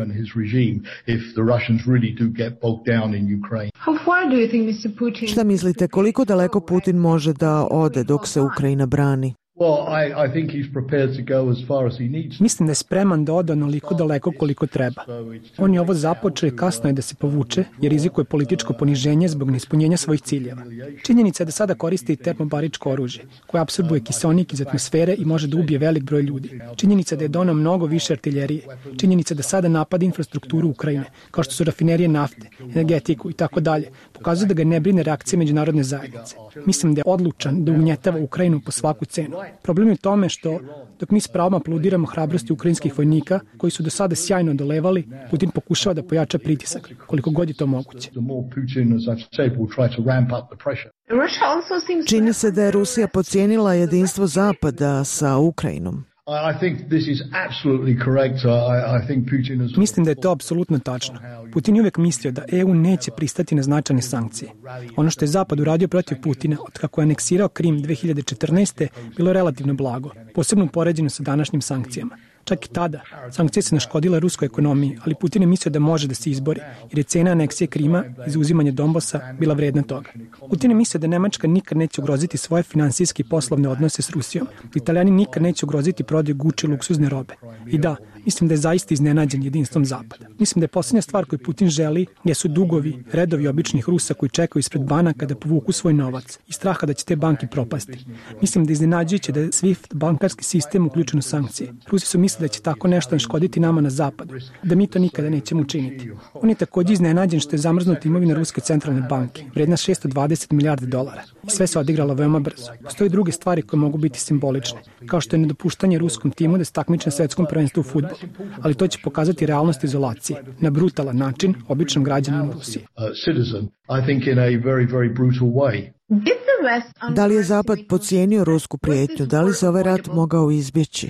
Speaker 3: Šta mislite, koliko daleko Putin može da ode dok se Ukrajina brani?
Speaker 1: Mislim da je spreman da ode onoliko daleko koliko treba. On je ovo započeo i kasno je da se povuče, jer rizikuje političko poniženje zbog neispunjenja svojih ciljeva. Činjenica je da sada koristi termobaričko oružje, koje apsorbuje kiseonik iz atmosfere i može da ubije velik broj ljudi. Činjenica je da je donao mnogo više artiljerije. Činjenica je da sada napada infrastrukturu Ukrajine, kao što su rafinerije nafte, energetiku i tako dalje, pokazuje da ga ne brine reakcije međunarodne zajednice. Mislim da je odlučan da ugnjetava Ukrajinu po svaku cenu. Problem je u tome što, dok mi s pravom aplaudiramo hrabrosti ukrajinskih vojnika, koji su do sada sjajno odolevali, Putin pokušava da pojača pritisak, koliko god je to moguće.
Speaker 3: Čini se da je Rusija podcijenila jedinstvo Zapada sa Ukrajinom.
Speaker 1: Mislim da je to apsolutno tačno. Putin je uvijek mislio da EU neće pristati na značajne sankcije. Ono što je Zapad uradio protiv Putina, otkako je aneksirao Krim 2014. bilo relativno blago, posebno upoređeno sa današnjim sankcijama. Čak i tada, sankcije se naškodile ruskoj ekonomiji, ali Putin je mislio da može da se izbori, jer je cena aneksije Krima i zauzimanje Donbasa bila vredna toga. Putin je mislio da Nemačka nikad neće ugroziti svoje finansijske i poslovne odnose s Rusijom, da Italijani nikad neće ugroziti prodaju Gucci luksuzne robe. I da, mislim da je zaista iznenađen jedinstvom Zapada. Mislim da je posljednja stvar koju Putin želi jesu dugovi, redovi običnih Rusa koji čekaju ispred banaka da povuku svoj novac i straha da će te banke propasti. Mislim da je iznenađujuće da je SWIFT bankarski sistem uključen u sankcije. Rusi su mislili da će tako nešto naškoditi nama na zapadu, da mi to nikada nećemo učiniti. On je također iznenađen što je zamrznuta imovina Ruske centralne banke, vredna $620 milijardi. I sve se odigralo veoma brzo. Postoje druge stvari koje mogu biti simbolične, kao što je nedopuštanje ruskom timu da se takmiči na svetskom prvenstvu u fudbalu, ali to će pokazati realnost izolacije na brutalan način običnom građaninu Rusije.
Speaker 3: Da li je Zapad podcijenio rusku prijetnju? Da li se ovaj rat mogao izbjeći?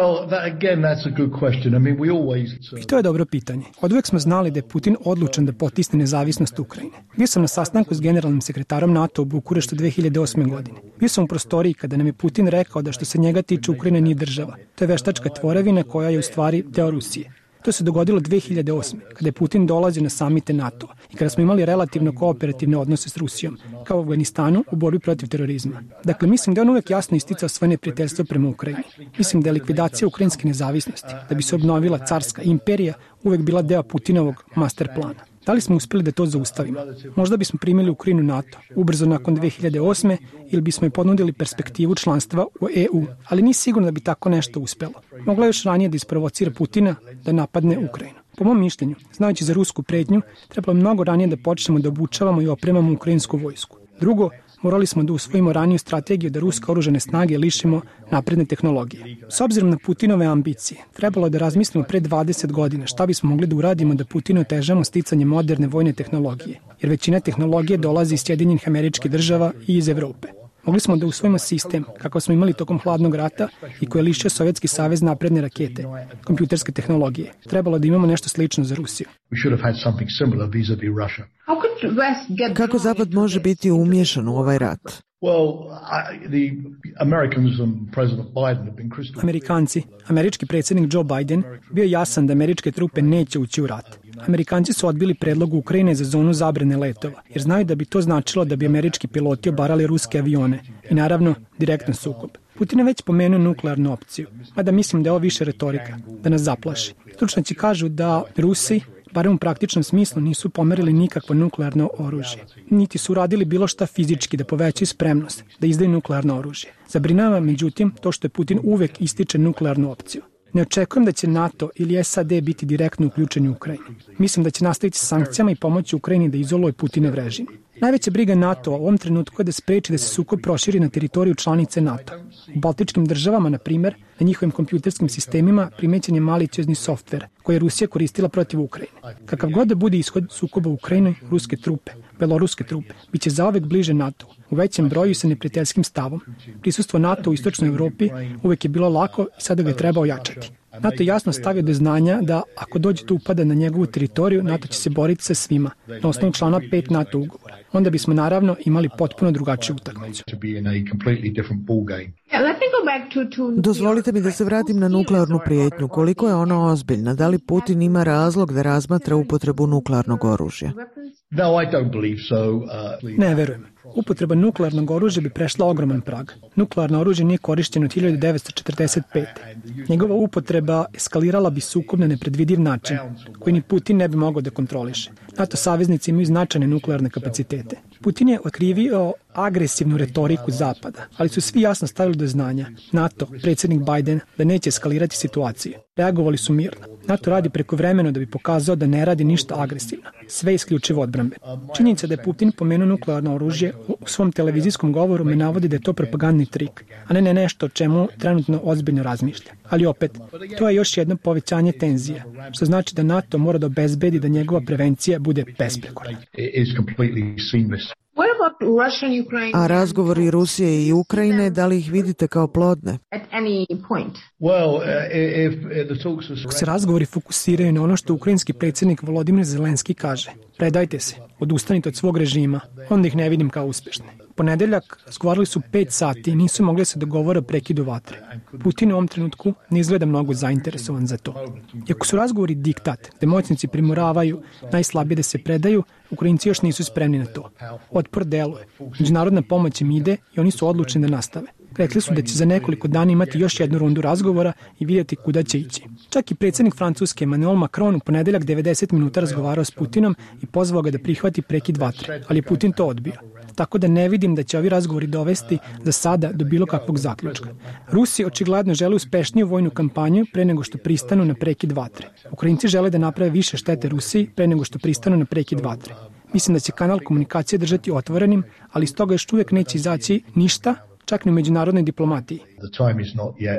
Speaker 1: I to je dobro pitanje. Oduvijek smo znali da je Putin odlučan da potisne nezavisnost Ukrajine. Bio sam na sastanku s generalnim sekretarom NATO u Bukureštu 2008. godine. Bio sam u prostoriji kada nam je Putin rekao da što se njega tiče Ukrajina nije država. To je veštačka tvorevina koja je u stvari deo Rusije. To se dogodilo 2008. kada je Putin dolazio na samite NATO i kada smo imali relativno kooperativne odnose s Rusijom, kao u Afganistanu u borbi protiv terorizma. Dakle, mislim da on uvek jasno isticao svoje neprijateljstvo prema Ukrajini. Mislim da je likvidacija ukrajinske nezavisnosti, da bi se obnovila carska imperija, uvek bila deo Putinovog master plana. Da li smo uspeli da to zaustavimo? Možda bismo primili Ukrajinu NATO ubrzo nakon 2008. ili bismo joj ponudili perspektivu članstva u EU, ali nije sigurno da bi tako nešto uspelo. Mogla je još ranije da isprovocira Putina da napadne Ukrajinu. Po mom mišljenju, znajući za rusku pretnju, trebalo mnogo ranije da počnemo da obučavamo i opremamo ukrajinsku vojsku. Drugo, morali smo da usvojimo raniju strategiju da ruske oružane snage lišimo napredne tehnologije. S obzirom na Putinove ambicije, trebalo je da razmislimo pre 20 godina šta bismo mogli da uradimo da Putinu otežamo sticanje moderne vojne tehnologije, jer većina tehnologije dolazi iz Sjedinjenih Američkih Država i iz Evrope. Mogli smo da usvojimo sistem kakav smo imali tokom hladnog rata i koji je lišio Sovjetski savez napredne rakete, kompjuterske tehnologije. Trebalo da imamo nešto slično za Rusiju.
Speaker 3: Kako Zapad može biti umiješan u ovaj rat?
Speaker 1: Amerikanci, američki predsjednik Joe Biden, bio jasan da američke trupe neće ući u rat. Amerikanci su odbili predlog Ukrajine za zonu zabrane letova, jer znaju da bi to značilo da bi američki piloti obarali ruske avione i naravno direktan sukob. Putin je već pomenuo nuklearnu opciju, mada mislim da je ovo više retorika, da nas zaplaši. Stručnjaci kažu da Rusi, barem u praktičnom smislu, nisu pomerili nikakvo nuklearno oružje. Niti su radili bilo šta fizički da povećaju spremnost, da izdaju nuklearno oružje. Zabrinava, međutim, to što je Putin uvek ističe nuklearnu opciju. Ne očekujem da će NATO ili SAD biti direktno uključeni u Ukrajinu. Mislim da će nastaviti sa sankcijama i pomoći Ukrajini da izoluje Putinov režim. Najveća briga NATO u ovom trenutku je da spreči da se sukob proširi na teritoriju članice NATO. U baltičkim državama, na primjer, na njihovim kompjuterskim sistemima primećen je maliciozni softver koji je Rusija koristila protiv Ukrajine. Kakav god da bude ishod sukoba u Ukrajini, ruske trupe, beloruske trupe, bit će zaovek bliže NATO, u većem broju sa neprijateljskim stavom. Prisustvo NATO u istočnoj Evropi uvek je bilo lako i sada ga je treba ojačati. NATO jasno stavio do znanja da ako dođe do upada na njegovu teritoriju, NATO će se boriti sa svima, na osnovu člana 5 NATO ugovora. Onda bismo naravno imali potpuno drugačiju utakmicu.
Speaker 3: Dozvolite mi da se vratim na nuklearnu prijetnju. Koliko je ona ozbiljna? Da li Putin ima razlog da razmatra upotrebu nuklearnog oružja?
Speaker 1: Ne verujem. Upotreba nuklearnog oružja bi prešla ogroman prag. Nuklearno oružje nije korišteno od 1945. Njegova upotreba eskalirala bi sukob na nepredvidiv način, koji ni Putin ne bi mogao da kontroliše. NATO saveznici imaju značajne nuklearne kapacitete. Putin je otkrivio agresivnu retoriku Zapada, ali su svi jasno stavili do znanja, NATO, predsjednik Biden, da neće eskalirati situaciju. Reagovali su mirno. NATO radi prekovremeno da bi pokazao da ne radi ništa agresivno, sve isključivo odbrambeno. Činjenica da je Putin pomenuo nuklearno oružje u svom televizijskom govoru me navodi da je to propagandni trik, a ne nešto o čemu trenutno ozbiljno razmišlja. Ali opet, to je još jedno povećanje tenzije, što znači da NATO mora da obezbedi da njegova prevencija bude besprekorna.
Speaker 3: A razgovori Rusije i Ukrajine, da li ih vidite kao plodne?
Speaker 1: Ako se razgovori fokusiraju na ono što ukrajinski predsjednik Volodimir Zelenski kaže, predajte se, odustanite od svog režima, onda ih ne vidim kao uspešne. Ponedeljak razgovarali su 5 sati i nisu mogli se dogovore o prekidu vatre. Putin u ovom trenutku ne izgleda mnogo zainteresovan za to. Iako su razgovori diktat, gde moćnici primoravaju najslabije da se predaju, Ukrajinci još nisu spremni na to. Otpor deluje. Međunarodna pomoć im ide i oni su odlučni da nastave. Rekli su da će za nekoliko dana imati još jednu rundu razgovora i vidjeti kuda će ići. Čak i predsjednik Francuske Emmanuel Macron u ponedeljak 90 minuta razgovarao s Putinom i pozvao ga da prihvati prekid vatre, ali je Putin to odbio. Tako da ne vidim da će ovi razgovori dovesti za sada do bilo kakvog zaključka. Rusi očigledno žele uspešniju vojnu kampanju pre nego što pristanu na prekid vatre. Ukrajinci žele da naprave više štete Rusiji pre nego što pristanu na prekid vatre. Mislim da će kanal komunikacije držati otvorenim, ali iz toga još uvijek neće izaći ništa, čak ni u međunarodnoj diplomatiji.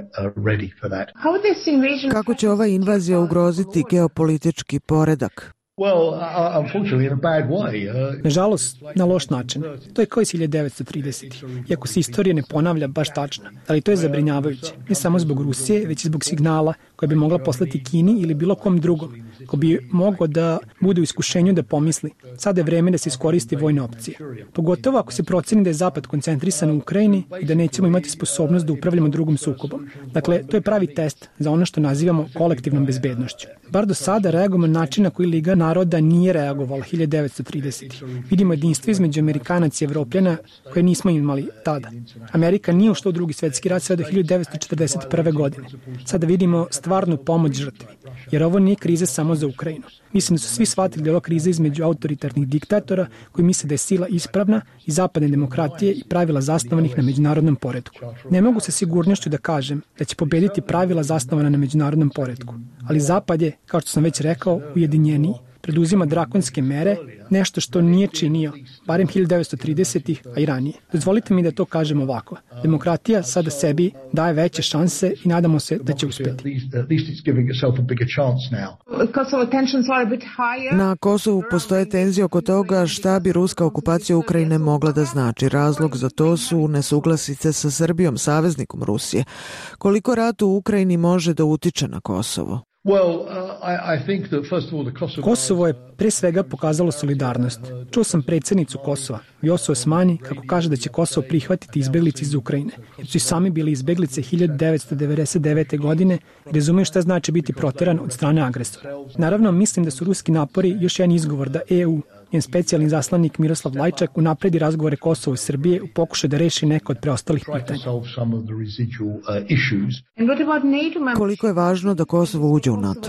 Speaker 3: Kako će ova invazija ugroziti geopolitički poredak?
Speaker 1: Nažalost, na loš način. To je kao iz 1930. Iako se istorija ne ponavlja baš tačno. Ali to je zabrinjavajuće. Ne samo zbog Rusije, već i zbog signala koje bi mogla poslati Kini ili bilo kom drugom, ko bi mogao da bude u iskušenju da pomisli. Sada je vreme da se iskoristi vojne opcije. Pogotovo ako se proceni da je Zapad koncentrisan u Ukrajini i da nećemo imati sposobnost da upravljamo drugom sukobom. Dakle, to je pravi test za ono što nazivamo kolektivnom bezbednošću. Bar do sada reagujemo na način na koji Liga naroda nije reagovala 1930. Vidimo jedinstvo između Amerikanaca i Evropljana koje nismo imali tada. Amerika nije ušla u Drugi svetski rat sve do 1941. godine. Sada vidimo stvarnu pomoć žrtvi, jer ovo nije kriza samo za Ukrajinu. Mislim da su svi shvatili da je ovo kriza između autoritarnih diktatora koji misle da je sila ispravna i zapadne demokratije i pravila zasnovanih na međunarodnom poretku. Ne mogu sa sigurnošću da kažem da će pobediti pravila zasnovana na međunarodnom poretku, ali Zapad je, kao što sam već rekao, ujedinjeniji, preduzima drakonske mere, nešto što nije činio, barem 1930-ih, a i ranije. Dozvolite mi da to kažem ovako. Demokratija sada sebi daje veće šanse i nadamo se da će uspjeti.
Speaker 3: Na Kosovu postoje tenzije oko toga šta bi ruska okupacija Ukrajine mogla da znači. Razlog za to su nesuglasice sa Srbijom, saveznikom Rusije. Koliko rat u Ukrajini može da utiče na Kosovo?
Speaker 1: Kosovo je pre svega pokazalo solidarnost. Čuo sam predsjednicu Kosova, Vjosu Osmani, kako kaže da će Kosovo prihvatiti izbeglice iz Ukrajine, jer su i sami bili izbeglice 1999. godine i razumiju šta znači biti proteran od strane agresora. Naravno, mislim da su ruski napori još jedan izgovor da EU, njen specijalni zaslanik Miroslav Lajčak, unapredi razgovore Kosova i Srbije u pokušaju da reši neko od preostalih pitanja.
Speaker 3: Koliko je važno da Kosovo uđe u NATO?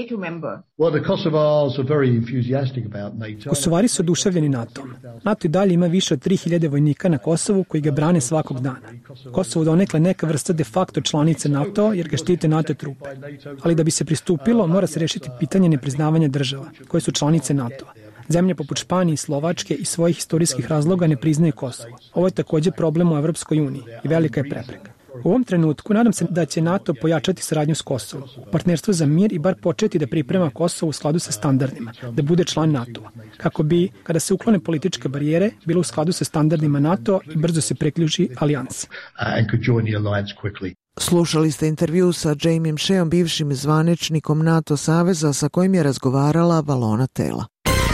Speaker 1: Kosovari su oduševljeni NATO-om. NATO i dalje ima više od 3000 vojnika na Kosovu koji ga brane svakog dana. Kosovo donekle neka vrsta de facto članice NATO jer ga štite NATO trupe. Ali da bi se pristupilo, mora se rešiti pitanje nepriznavanja država koje su članice NATO-a. Zemlje poput Španije i Slovačke iz svojih istorijskih razloga ne priznaju Kosovo. Ovo je također problem u Evropskoj uniji i velika je prepreka. U ovom trenutku nadam se da će NATO pojačati saradnju s Kosovom, partnerstvo za mir i bar početi da priprema Kosovo u skladu sa standardima, da bude član NATO-a, kako bi, kada se uklone političke barijere, bilo u skladu sa standardima NATO i brzo se priključi alijansi.
Speaker 3: Slušali ste intervju sa Jamiem Sheom, bivšim zvaničnikom NATO saveza sa kojim je razgovarala Valona Tela.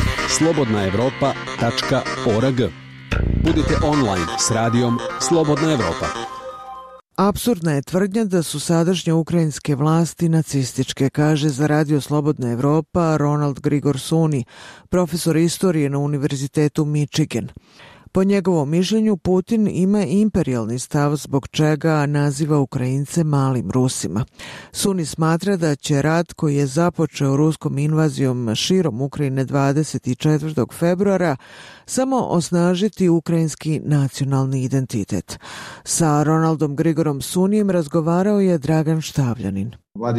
Speaker 9: slobodnaevropa.org. Budite online s radijom Slobodna Evropa.
Speaker 3: Apsurdna je tvrdnja da su sadašnje ukrajinske vlasti nacističke, kaže za Radio Slobodna Evropa Ronald Grigor Suni, profesor istorije na Univerzitetu Michigan. Po njegovom mišljenju, Putin ima imperijalni stav zbog čega naziva Ukrajince malim Rusima. Suni smatra da će rat koji je započeo ruskom invazijom širom Ukrajine 24. februara samo osnažiti ukrajinski nacionalni identitet. Sa Ronaldom Grigorom Sunijem razgovarao je Dragan Štavljanin.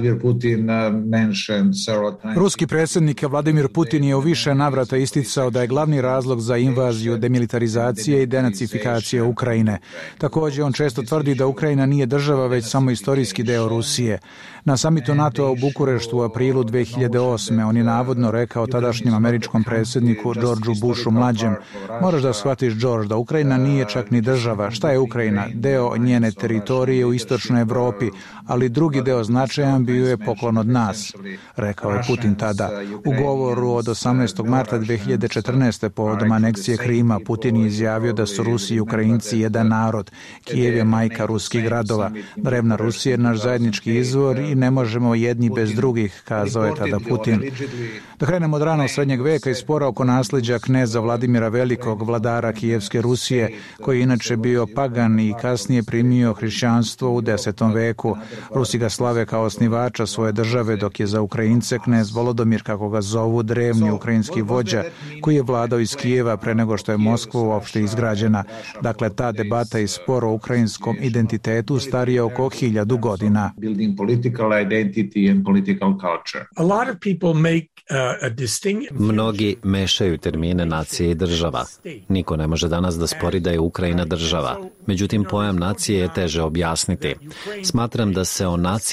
Speaker 10: Ruski predsjednik Vladimir Putin je u više navrata isticao da je glavni razlog za invaziju demilitarizacije i denacifikacije Ukrajine. Također on često tvrdi da Ukrajina nije država već samo istorijski deo Rusije. Na samitu NATO u Bukureštu u aprilu 2008. on je navodno rekao tadašnjem američkom predsjedniku Georgeu Bushu mlađem: "Moraš da shvatiš, George, da Ukrajina nije čak ni država. Šta je Ukrajina? Deo njene teritorije u istočnoj Evropi, ali drugi deo značajan bio je poklon od nas", rekao je Putin tada. U govoru od 18. marta 2014. povodom aneksije Krima, Putin je izjavio da su Rusi i Ukrajinci jedan narod. Kijev je majka ruskih gradova. Drevna Rusija je naš zajednički izvor i ne možemo jedni bez drugih, kazao je tada Putin. Da krenemo od ranog srednjeg veka i spora oko nasljeđa kneza Vladimira Velikog, vladara Kijevske Rusije, koji je inače bio pagan i kasnije primio hrišćanstvo u 10. veku. Rusi ga slave kao osnivača svoje države, dok je za Ukrajince knez Volodomir, kako ga zovu, drevni ukrajinski vođa, koji je vladao iz Kijeva pre nego što je Moskva uopšte izgrađena. Dakle, ta debata i spor o ukrajinskom identitetu starije oko 1000 godina.
Speaker 11: Mnogi mešaju termine nacije i država. Niko ne može danas da spori da je Ukrajina država. Međutim, pojam nacije je teže objasniti. Smatram da se o naciji može govoriti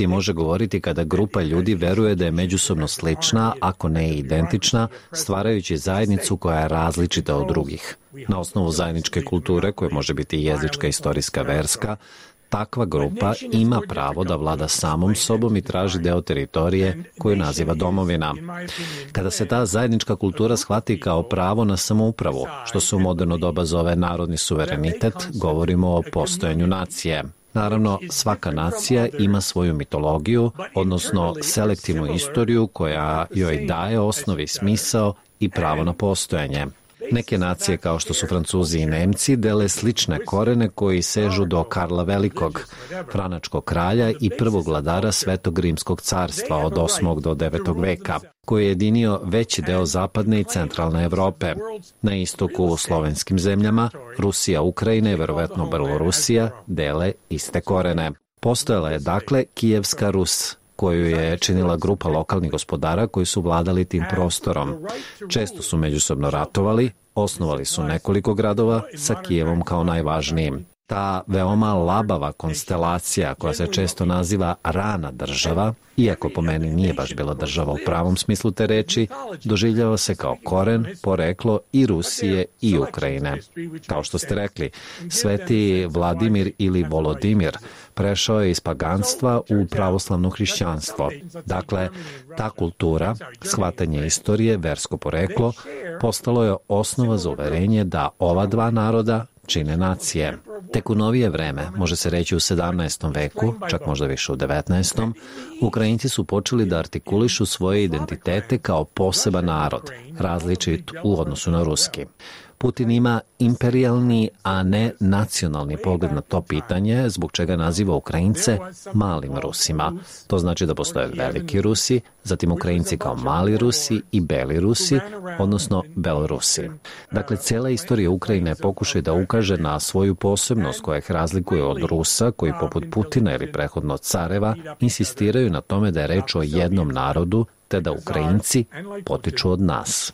Speaker 11: govoriti kada grupa ljudi veruje da je međusobno slična, ako ne i identična, stvarajući zajednicu koja je različita od drugih. Na osnovu zajedničke kulture, koja može biti jezička, istorijska, verska, takva grupa ima pravo da vlada samom sobom i traži deo teritorije koju naziva domovina. Kada se ta zajednička kultura shvati kao pravo na samoupravu, što se u moderno doba zove narodni suverenitet, govorimo o postojanju nacije. Naravno, svaka nacija ima svoju mitologiju, odnosno selektivnu istoriju koja joj daje osnovi i smisao i pravo na postojanje. Neke nacije, kao što su Francuzi i Nemci, dele slične korene koji sežu do Karla Velikog, Franačkog kralja i prvog vladara Svetog Rimskog carstva od 8. do 9. veka, koji je jedinio veći deo zapadne i centralne Evrope. Na istoku u slovenskim zemljama, Rusija, Ukrajina i verovatno Belorusija dele iste korene. Postojala je dakle Kijevska Rus, koju je činila grupa lokalnih gospodara koji su vladali tim prostorom. Često su međusobno ratovali, osnovali su nekoliko gradova sa Kijevom kao najvažnijim. Ta veoma labava konstelacija koja se često naziva rana država, iako po meni nije baš bila država u pravom smislu te reči, doživljava se kao koren, poreklo i Rusije i Ukrajine. Kao što ste rekli, Sveti Vladimir ili Volodimir prešao je iz paganstva u pravoslavno hrišćanstvo. Dakle, ta kultura, shvatanje istorije, versko poreklo, postalo je osnova za uverenje da ova dva naroda čine nacije. Tek u novije vreme, može se reći u 17. veku, čak možda više u 19. Ukrajinci su počeli da artikulišu svoje identitete kao poseban narod, različit u odnosu na ruski. Putin ima imperijalni, a ne nacionalni pogled na to pitanje, zbog čega naziva Ukrajince malim Rusima. To znači da postoje veliki Rusi, zatim Ukrajinci kao mali Rusi i beli Rusi, odnosno Belorusi. Dakle, cijela istorija Ukrajine pokušaj da ukaže na svoju posebnost koja ih razlikuje od Rusa, koji poput Putina ili prethodno careva insistiraju na tome da je reč o jednom narodu, te da Ukrajinci potiču od nas.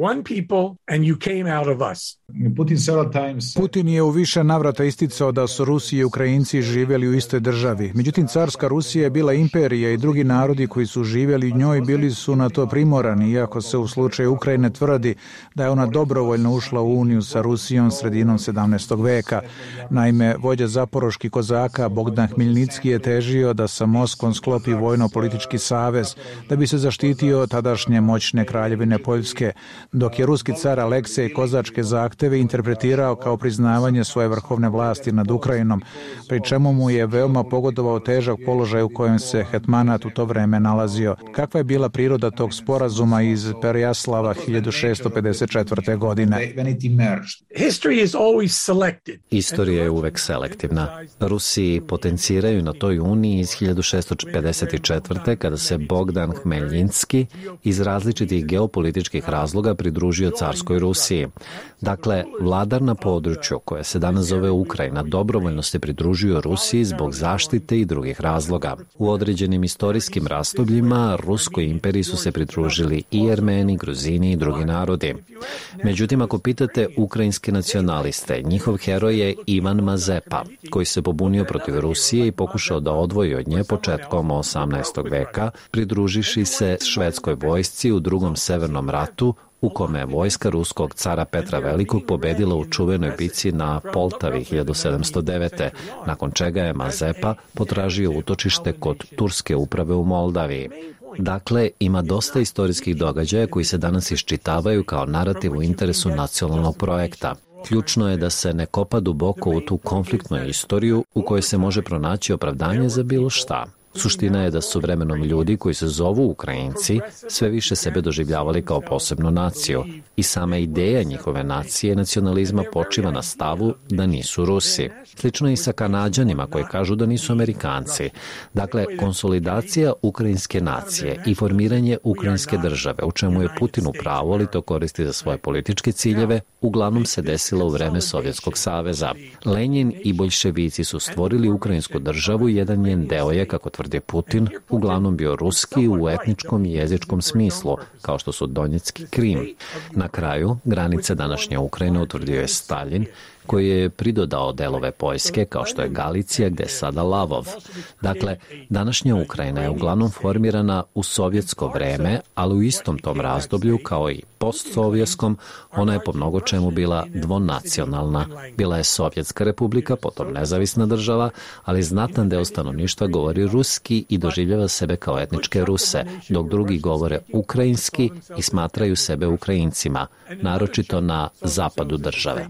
Speaker 10: Putin je u više navrata isticao da su Rusi i Ukrajinci živjeli u istoj državi. Međutim, carska Rusija je bila imperija i drugi narodi koji su živjeli u njoj bili su na to primorani, iako se u slučaju Ukrajine tvrdi da je ona dobrovoljno ušla u uniju sa Rusijom sredinom 17. veka. Naime, vođa zaporoških kozaka Bogdan Hmiljnicki je težio da sa Moskvom sklopi vojno-politički savez, da bi se zaštitio tadašnje moćne kraljevine Poljske, dok je ruski car Aleksej kozačke zahteve interpretirao kao priznavanje svoje vrhovne vlasti nad Ukrajinom, pri čemu mu je veoma pogodovao težak položaj u kojem se hetmanat u to vreme nalazio. Kakva je bila priroda tog sporazuma iz Perjaslava 1654. godine?
Speaker 11: Istorija je uvek selektivna. Rusi potenciraju na toj uniji iz 1654. kada se Bogdan Hmeljinski iz različitih geopolitičkih razloga pridružio carskoj Rusiji. Dakle, vladar na području koje se danas zove Ukrajina dobrovoljno se pridružio Rusiji zbog zaštite i drugih razloga. U određenim istorijskim rastobljima Ruskoj imperiji su se pridružili i Armeni, Gruzini i drugi narodi. Međutim, ako pitate ukrajinske nacionaliste, njihov heroj je Ivan Mazepa, koji se pobunio protiv Rusije i pokušao da odvoji od nje početkom 18. veka, pridružiši se švedskoj vojsci u Drugom severnom ratu, u kome je vojska ruskog cara Petra Velikog pobedila u čuvenoj bici na Poltavi 1709. nakon čega je Mazepa potražio utočište kod turske uprave u Moldaviji. Dakle, ima dosta istorijskih događaja koji se danas iščitavaju kao narativ u interesu nacionalnog projekta. Ključno je da se ne kopa duboko u tu konfliktnu istoriju u kojoj se može pronaći opravdanje za bilo šta. Suština je da su vremenom ljudi koji se zovu Ukrajinci sve više sebe doživljavali kao posebnu naciju i sama ideja njihove nacije i nacionalizma počiva na stavu da nisu Rusi. Slično i sa Kanađanima koji kažu da nisu Amerikanci. Dakle, konsolidacija ukrajinske nacije i formiranje ukrajinske države, u čemu je Putin u pravu, ali to koristi za svoje političke ciljeve, uglavnom se desilo u vreme Sovjetskog saveza. Lenjin i boljševici su stvorili ukrajinsku državu i jedan njen deo je, kako tvrdi Putin, uglavnom bio ruski u etničkom i jezičkom smislu, kao što su Donjecki Krim. Na kraju, granice današnje Ukrajine utvrdio je Staljin, koji je pridodao delove Poljske kao što je Galicija gde je sada Lavov. Dakle, današnja Ukrajina je uglavnom formirana u sovjetsko vreme, ali u istom tom razdoblju kao i postsovjetskom ona je po mnogo čemu bila dvonacionalna. Bila je Sovjetska republika, potom nezavisna država, ali znatan deo stanovništva govori ruski i doživljava sebe kao etničke Ruse, dok drugi govore ukrajinski i smatraju sebe Ukrajincima, naročito na zapadu države.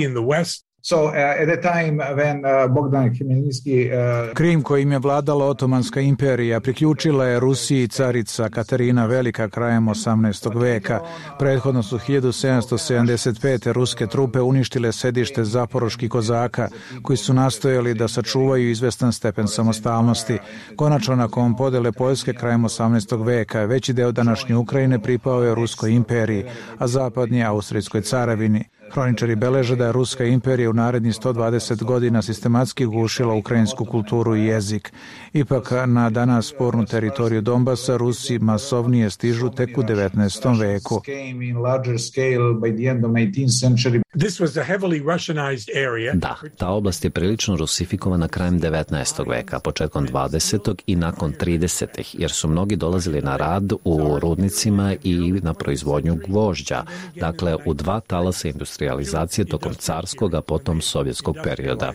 Speaker 10: Krim, kojim je vladala Otomanska imperija, priključila je Rusiji carica Katarina Velika krajem 18. veka. Prethodno su 1775. ruske trupe uništile sedište zaporoških kozaka, koji su nastojali da sačuvaju izvestan stepen samostalnosti. Konačno, nakon podele Poljske krajem 18. veka, veći deo današnje Ukrajine pripao je Ruskoj imperiji, a zapadnije Austrijskoj caravini. Hroničari beleže da je Ruska imperija u narednih 120 godina sistematski gušila ukrajinsku kulturu i jezik. Ipak, na danas spornu teritoriju Donbasa Rusi masovnije stižu tek u 19. veku.
Speaker 11: Da, ta oblast je prilično rusifikovana krajem 19. veka, početkom 20. i nakon 30. jer su mnogi dolazili na rad u rudnicima i na proizvodnju gvožđa, dakle u dva talasa industrializacije tokom carskog, a potom sovjetskog perioda.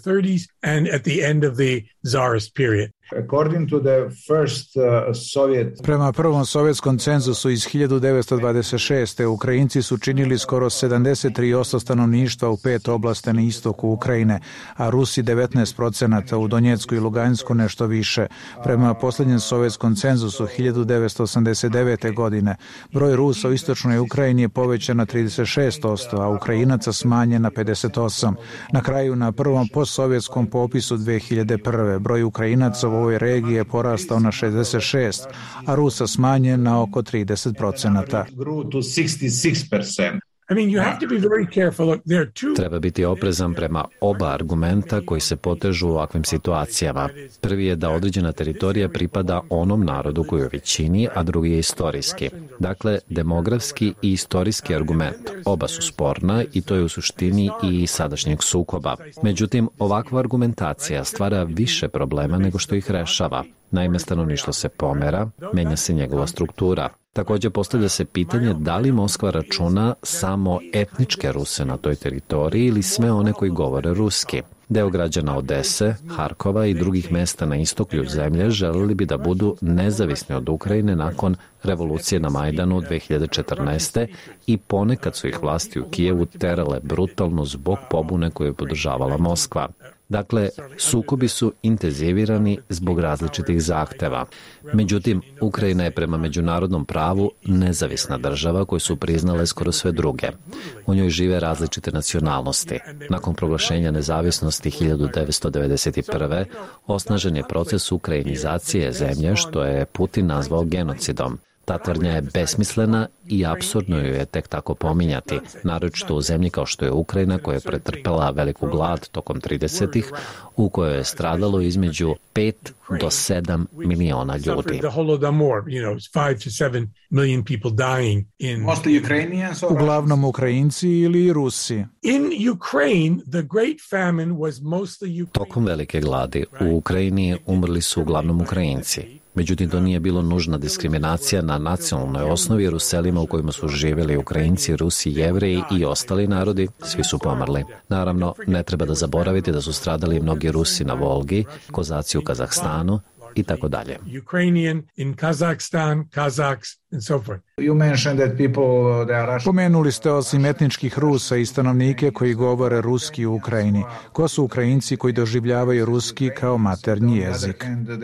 Speaker 10: Prema prvom sovjetskom cenzusu iz 1926. Ukrajinci su činili skoro 73% stanovništva u 5 oblasti na istoku Ukrajine, a Rusi 19%, u Donjecku i Lugansku nešto više. Prema posljednjem sovjetskom cenzusu 1989. godine broj Rusa u istočnoj Ukrajini je povećan na 36%, a Ukrajinaca smanjen na 58%. Na kraju, na prvom postsovjetskom popisu 2001. broj Ukrajinaca u ovoj regiji je porastao na 66%, a Rusa smanjen na oko 30%.
Speaker 11: Treba biti oprezan prema oba argumenta koji se potežu u ovakvim situacijama. Prvi je da određena teritorija pripada onom narodu koji je u većini, a drugi je istorijski. Dakle, demografski i istorijski argument. Oba su sporna i to je u suštini i sadašnjeg sukoba. Međutim, ovakva argumentacija stvara više problema nego što ih rešava. Naime, stanovništvo se pomera, menja se njegova struktura. Također postavlja se pitanje da li Moskva računa samo etničke Ruse na toj teritoriji ili sve one koji govore ruski. Deo građana Odese, Harkova i drugih mesta na istoklju zemlje želeli bi da budu nezavisni od Ukrajine nakon revolucije na Majdanu 2014. i ponekad su ih vlasti u Kijevu terale brutalno zbog pobune koju je podržavala Moskva. Dakle, sukobi su intenzivirani zbog različitih zahteva. Međutim, Ukrajina je prema međunarodnom pravu nezavisna država koju su priznale skoro sve druge. U njoj žive različite nacionalnosti. Nakon proglašenja nezavisnosti 1991. osnažen je proces ukrajinizacije zemlje, što je Putin nazvao genocidom. Ta tvrdnja je besmislena i apsurdno ju je tek tako pominjati, naročito u zemlji kao što je Ukrajina, koja je pretrpela veliku glad tokom 30-ih, u kojoj je stradalo između 5 do 7 miliona ljudi.
Speaker 10: Uglavnom Ukrajinci ili Rusi.
Speaker 11: Tokom velike gladi u Ukrajini umrli su uglavnom Ukrajinci. Međutim, to nije bilo nužna diskriminacija na nacionalnoj osnovi, jer u selima u kojima su živjeli Ukrajinci, Rusi, Jevreji i ostali narodi, svi su pomrli. Naravno, ne treba da zaboraviti da su stradali mnogi Rusi na Volgi, Kozaci u Kazahstanu i tako dalje.
Speaker 10: Pomenuli ste osim etničkih Rusa i stanovnike koji govore ruski u Ukrajini. Ko su Ukrajinci koji doživljavaju ruski kao maternji jezik?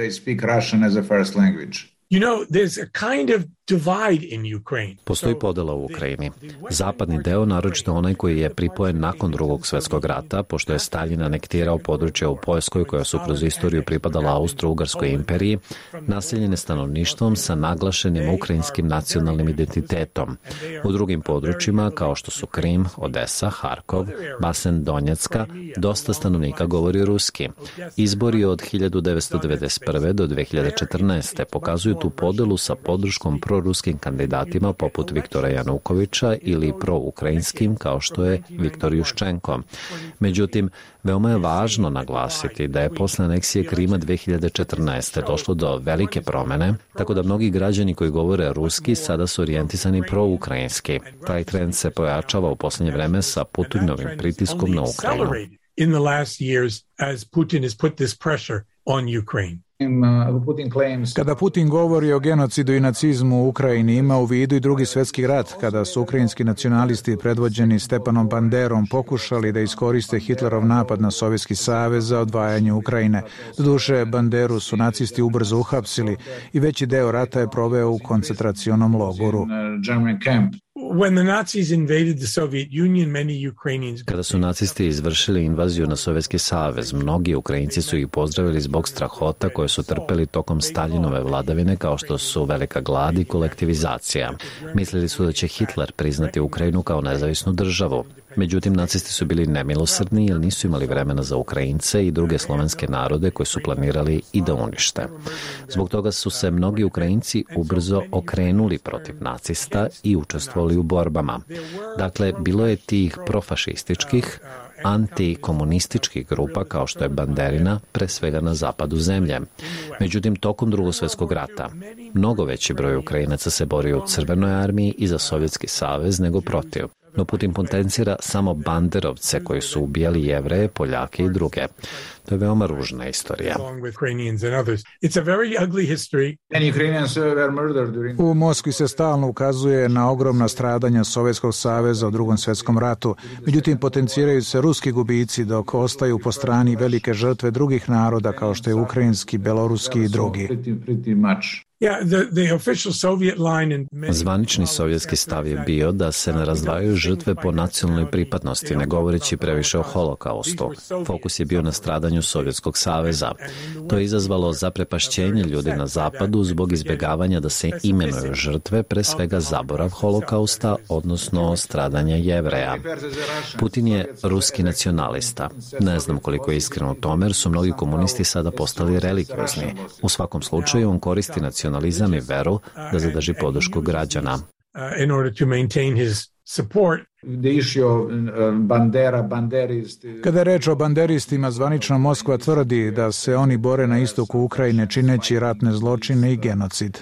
Speaker 11: Postoji podela u Ukrajini. Zapadni deo, naročito onaj koji je pripojen nakon Drugog svjetskog rata, pošto je Staljin anektirao područje u Poljskoj koja su kroz istoriju pripadala Austro-Ugarskoj imperiji, naseljene stanovništvom sa naglašenim ukrajinskim nacionalnim identitetom. U drugim područjima, kao što su Krim, Odesa, Harkov, Basen, Donjecka, dosta stanovnika govori ruski. Izbori od 1991. do 2014. pokazuju tu podelu sa podrškom proruskim kandidatima poput Viktora Janukovića ili proukrajinskim kao što je Viktor Juščenko. Međutim, veoma je važno naglasiti da je posle aneksije Krima 2014. došlo do velike promene, tako da mnogi građani koji govore ruski sada su orijentisani proukrajinski. Taj trend se pojačava u posljednje vreme sa Putinovim pritiskom na Ukrajinu.
Speaker 12: In the last years as Putin has put this pressure on Ukraine.
Speaker 10: Kada Putin govori o genocidu i nacizmu u Ukrajini, ima u vidu i Drugi svjetski rat, kada su ukrajinski nacionalisti predvođeni Stepanom Banderom pokušali da iskoriste Hitlerov napad na Sovjetski savez za odvajanje Ukrajine. Doduše, Banderu su nacisti ubrzo uhapsili i veći deo rata je proveo u koncentracionom logoru.
Speaker 11: Kada su nacisti izvršili invaziju na Sovjetski savez, mnogi Ukrajinci su ih pozdravili zbog strahota koje su trpeli tokom Staljinove vladavine, kao što su velika glad i kolektivizacija. Mislili su da će Hitler priznati Ukrajinu kao nezavisnu državu. Međutim, nacisti su bili nemilosrdni jer nisu imali vremena za Ukrajince i druge slovenske narode koji su planirali i da unište. Zbog toga su se mnogi Ukrajinci ubrzo okrenuli protiv nacista i učestvovali u borbama. Dakle, bilo je tih profašističkih, antikomunističkih grupa kao što je Banderina, pre svega na zapadu zemlje. Međutim, tokom Drugog svjetskog rata, mnogo veći broj Ukrajinaca se borio u Crvenoj armiji i za Sovjetski savez nego protiv. No Putin potencira samo banderovce koji su ubijali Jevreje, Poljake i druge. To je veoma ružna istorija.
Speaker 10: U Moskvi se stalno ukazuje na ogromna stradanja Sovjetskog saveza u Drugom svjetskom ratu. Međutim, potenciraju se ruski gubici dok ostaju po strani velike žrtve drugih naroda kao što je ukrajinski, beloruski i drugi.
Speaker 11: Zvanični sovjetski stav je bio da se ne razdvajaju žrtve po nacionalnoj pripadnosti, ne govoreći previše o holokaustu. Fokus je bio na stradanju Sovjetskog saveza. To je izazvalo zaprepašćenje ljudi na zapadu zbog izbjegavanja da se imenuju žrtve, pre svega zaborav holokausta, odnosno stradanja Jevreja. Putin je ruski nacionalista. Ne znam koliko je iskreno u tome, jer su mnogi komunisti sada postali religiozni. U svakom slučaju, on koristi nacionalizam i veru da zadrži podršku građana.
Speaker 10: Kada je reč o banderistima, zvanična Moskva tvrdi da se oni bore na istoku Ukrajine čineći ratne zločine i genocid.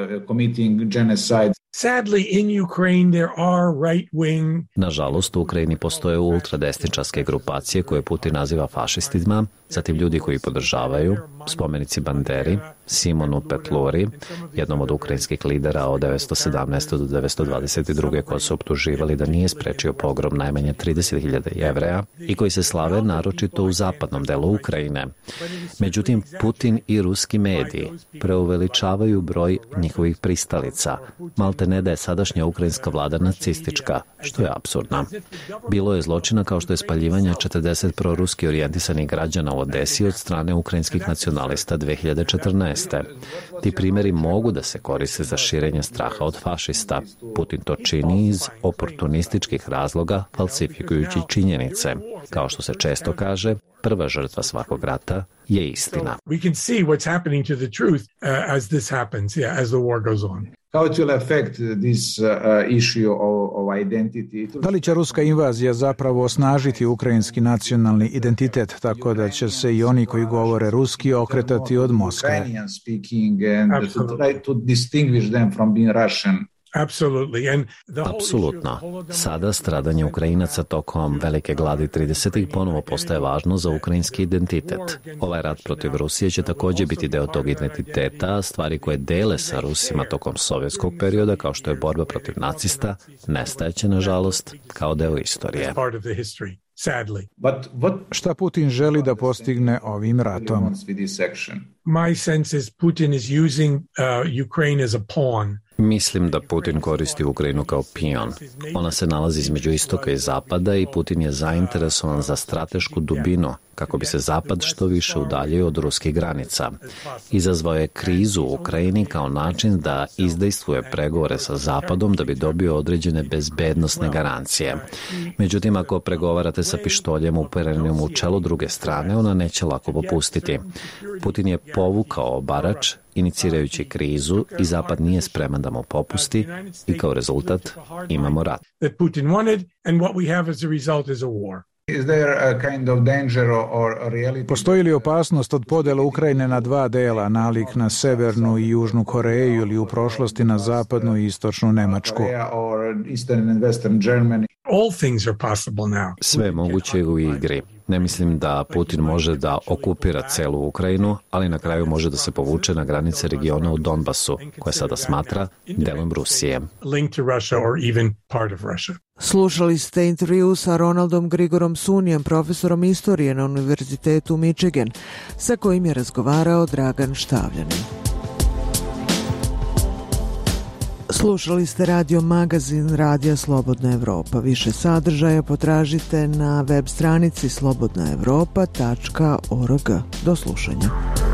Speaker 11: Nažalost, u Ukrajini postoje ultradesničarske grupacije koje Putin naziva fašistima, zatim ljudi koji podržavaju, spomenici Banderi, Simonu Petluri, jednom od ukrajinskih lidera od 1917. do 1922. koji su optuživali da nije sprečio pogrom najmanje 30.000 Jevreja i koji se slave naročito u zapadnom delu Ukrajine. Međutim, Putin i ruski mediji preuveličavaju broj njihovih pristalica. Malte ne da je sadašnja ukrajinska vlada nacistička, što je apsurdno. Bilo je zločina kao što je spaljivanje 40 proruski orijentisanih građana u Odesi od strane ukrajinskih nacionalista 2014. Ti primjeri mogu da se koriste za širenje straha od fašista. Putin to čini iz oportunističkih razloga, falsifikujući činjenice. Kao što se često kaže, prva žrtva svakog rata je istina.
Speaker 10: Da li će ruska invazija zapravo osnažiti ukrajinski nacionalni identitet tako da će se i oni koji govore ruski okretati od Moskve?
Speaker 11: Apsolutno. Sada stradanje Ukrajinaca tokom velike gladi 30-ih ponovo postaje važno za ukrajinski identitet. Ovaj rat protiv Rusije će također biti deo tog identiteta, stvari koje dele sa Rusima tokom sovjetskog perioda, kao što je borba protiv nacista, nestajeće, nažalost, kao deo istorije.
Speaker 10: Šta Putin želi da postigne ovim ratom?
Speaker 12: My sense is Putin is using Ukraine as a pawn.
Speaker 11: Mislim da Putin koristi Ukrajinu kao pion. Ona se nalazi između istoka i zapada i Putin je zainteresovan za stratešku dubinu kako bi se zapad što više udaljio od ruskih granica. Izazvao je krizu u Ukrajini kao način da izdejstvuje pregovore sa zapadom da bi dobio određene bezbednosne garancije. Međutim, ako pregovarate sa pištoljem uperenim u čelo druge strane, ona neće lako popustiti. Putin je povukao obarač inicirajući krizu i Zapad nije spreman da mu popusti i kao rezultat imamo rat.
Speaker 10: Postoji li opasnost od podela Ukrajine na dva dela, nalik na Severnu i Južnu Koreju ili u prošlosti na Zapadnu i Istočnu Nemačku?
Speaker 11: Sve je moguće u igri. Ne mislim da Putin može da okupira celu Ukrajinu, ali na kraju može da se povuče na granice regiona u Donbasu, koje sada smatra delom Rusije.
Speaker 3: Slušali ste intervju sa Ronaldom Grigorom Sunijem, profesorom istorije na Univerzitetu Michigan, sa kojim je razgovarao Dragan Štavljanin. Slušali ste radio magazin Radija Slobodna Evropa. Više sadržaja potražite na web stranici slobodnaevropa.org. Do slušanja.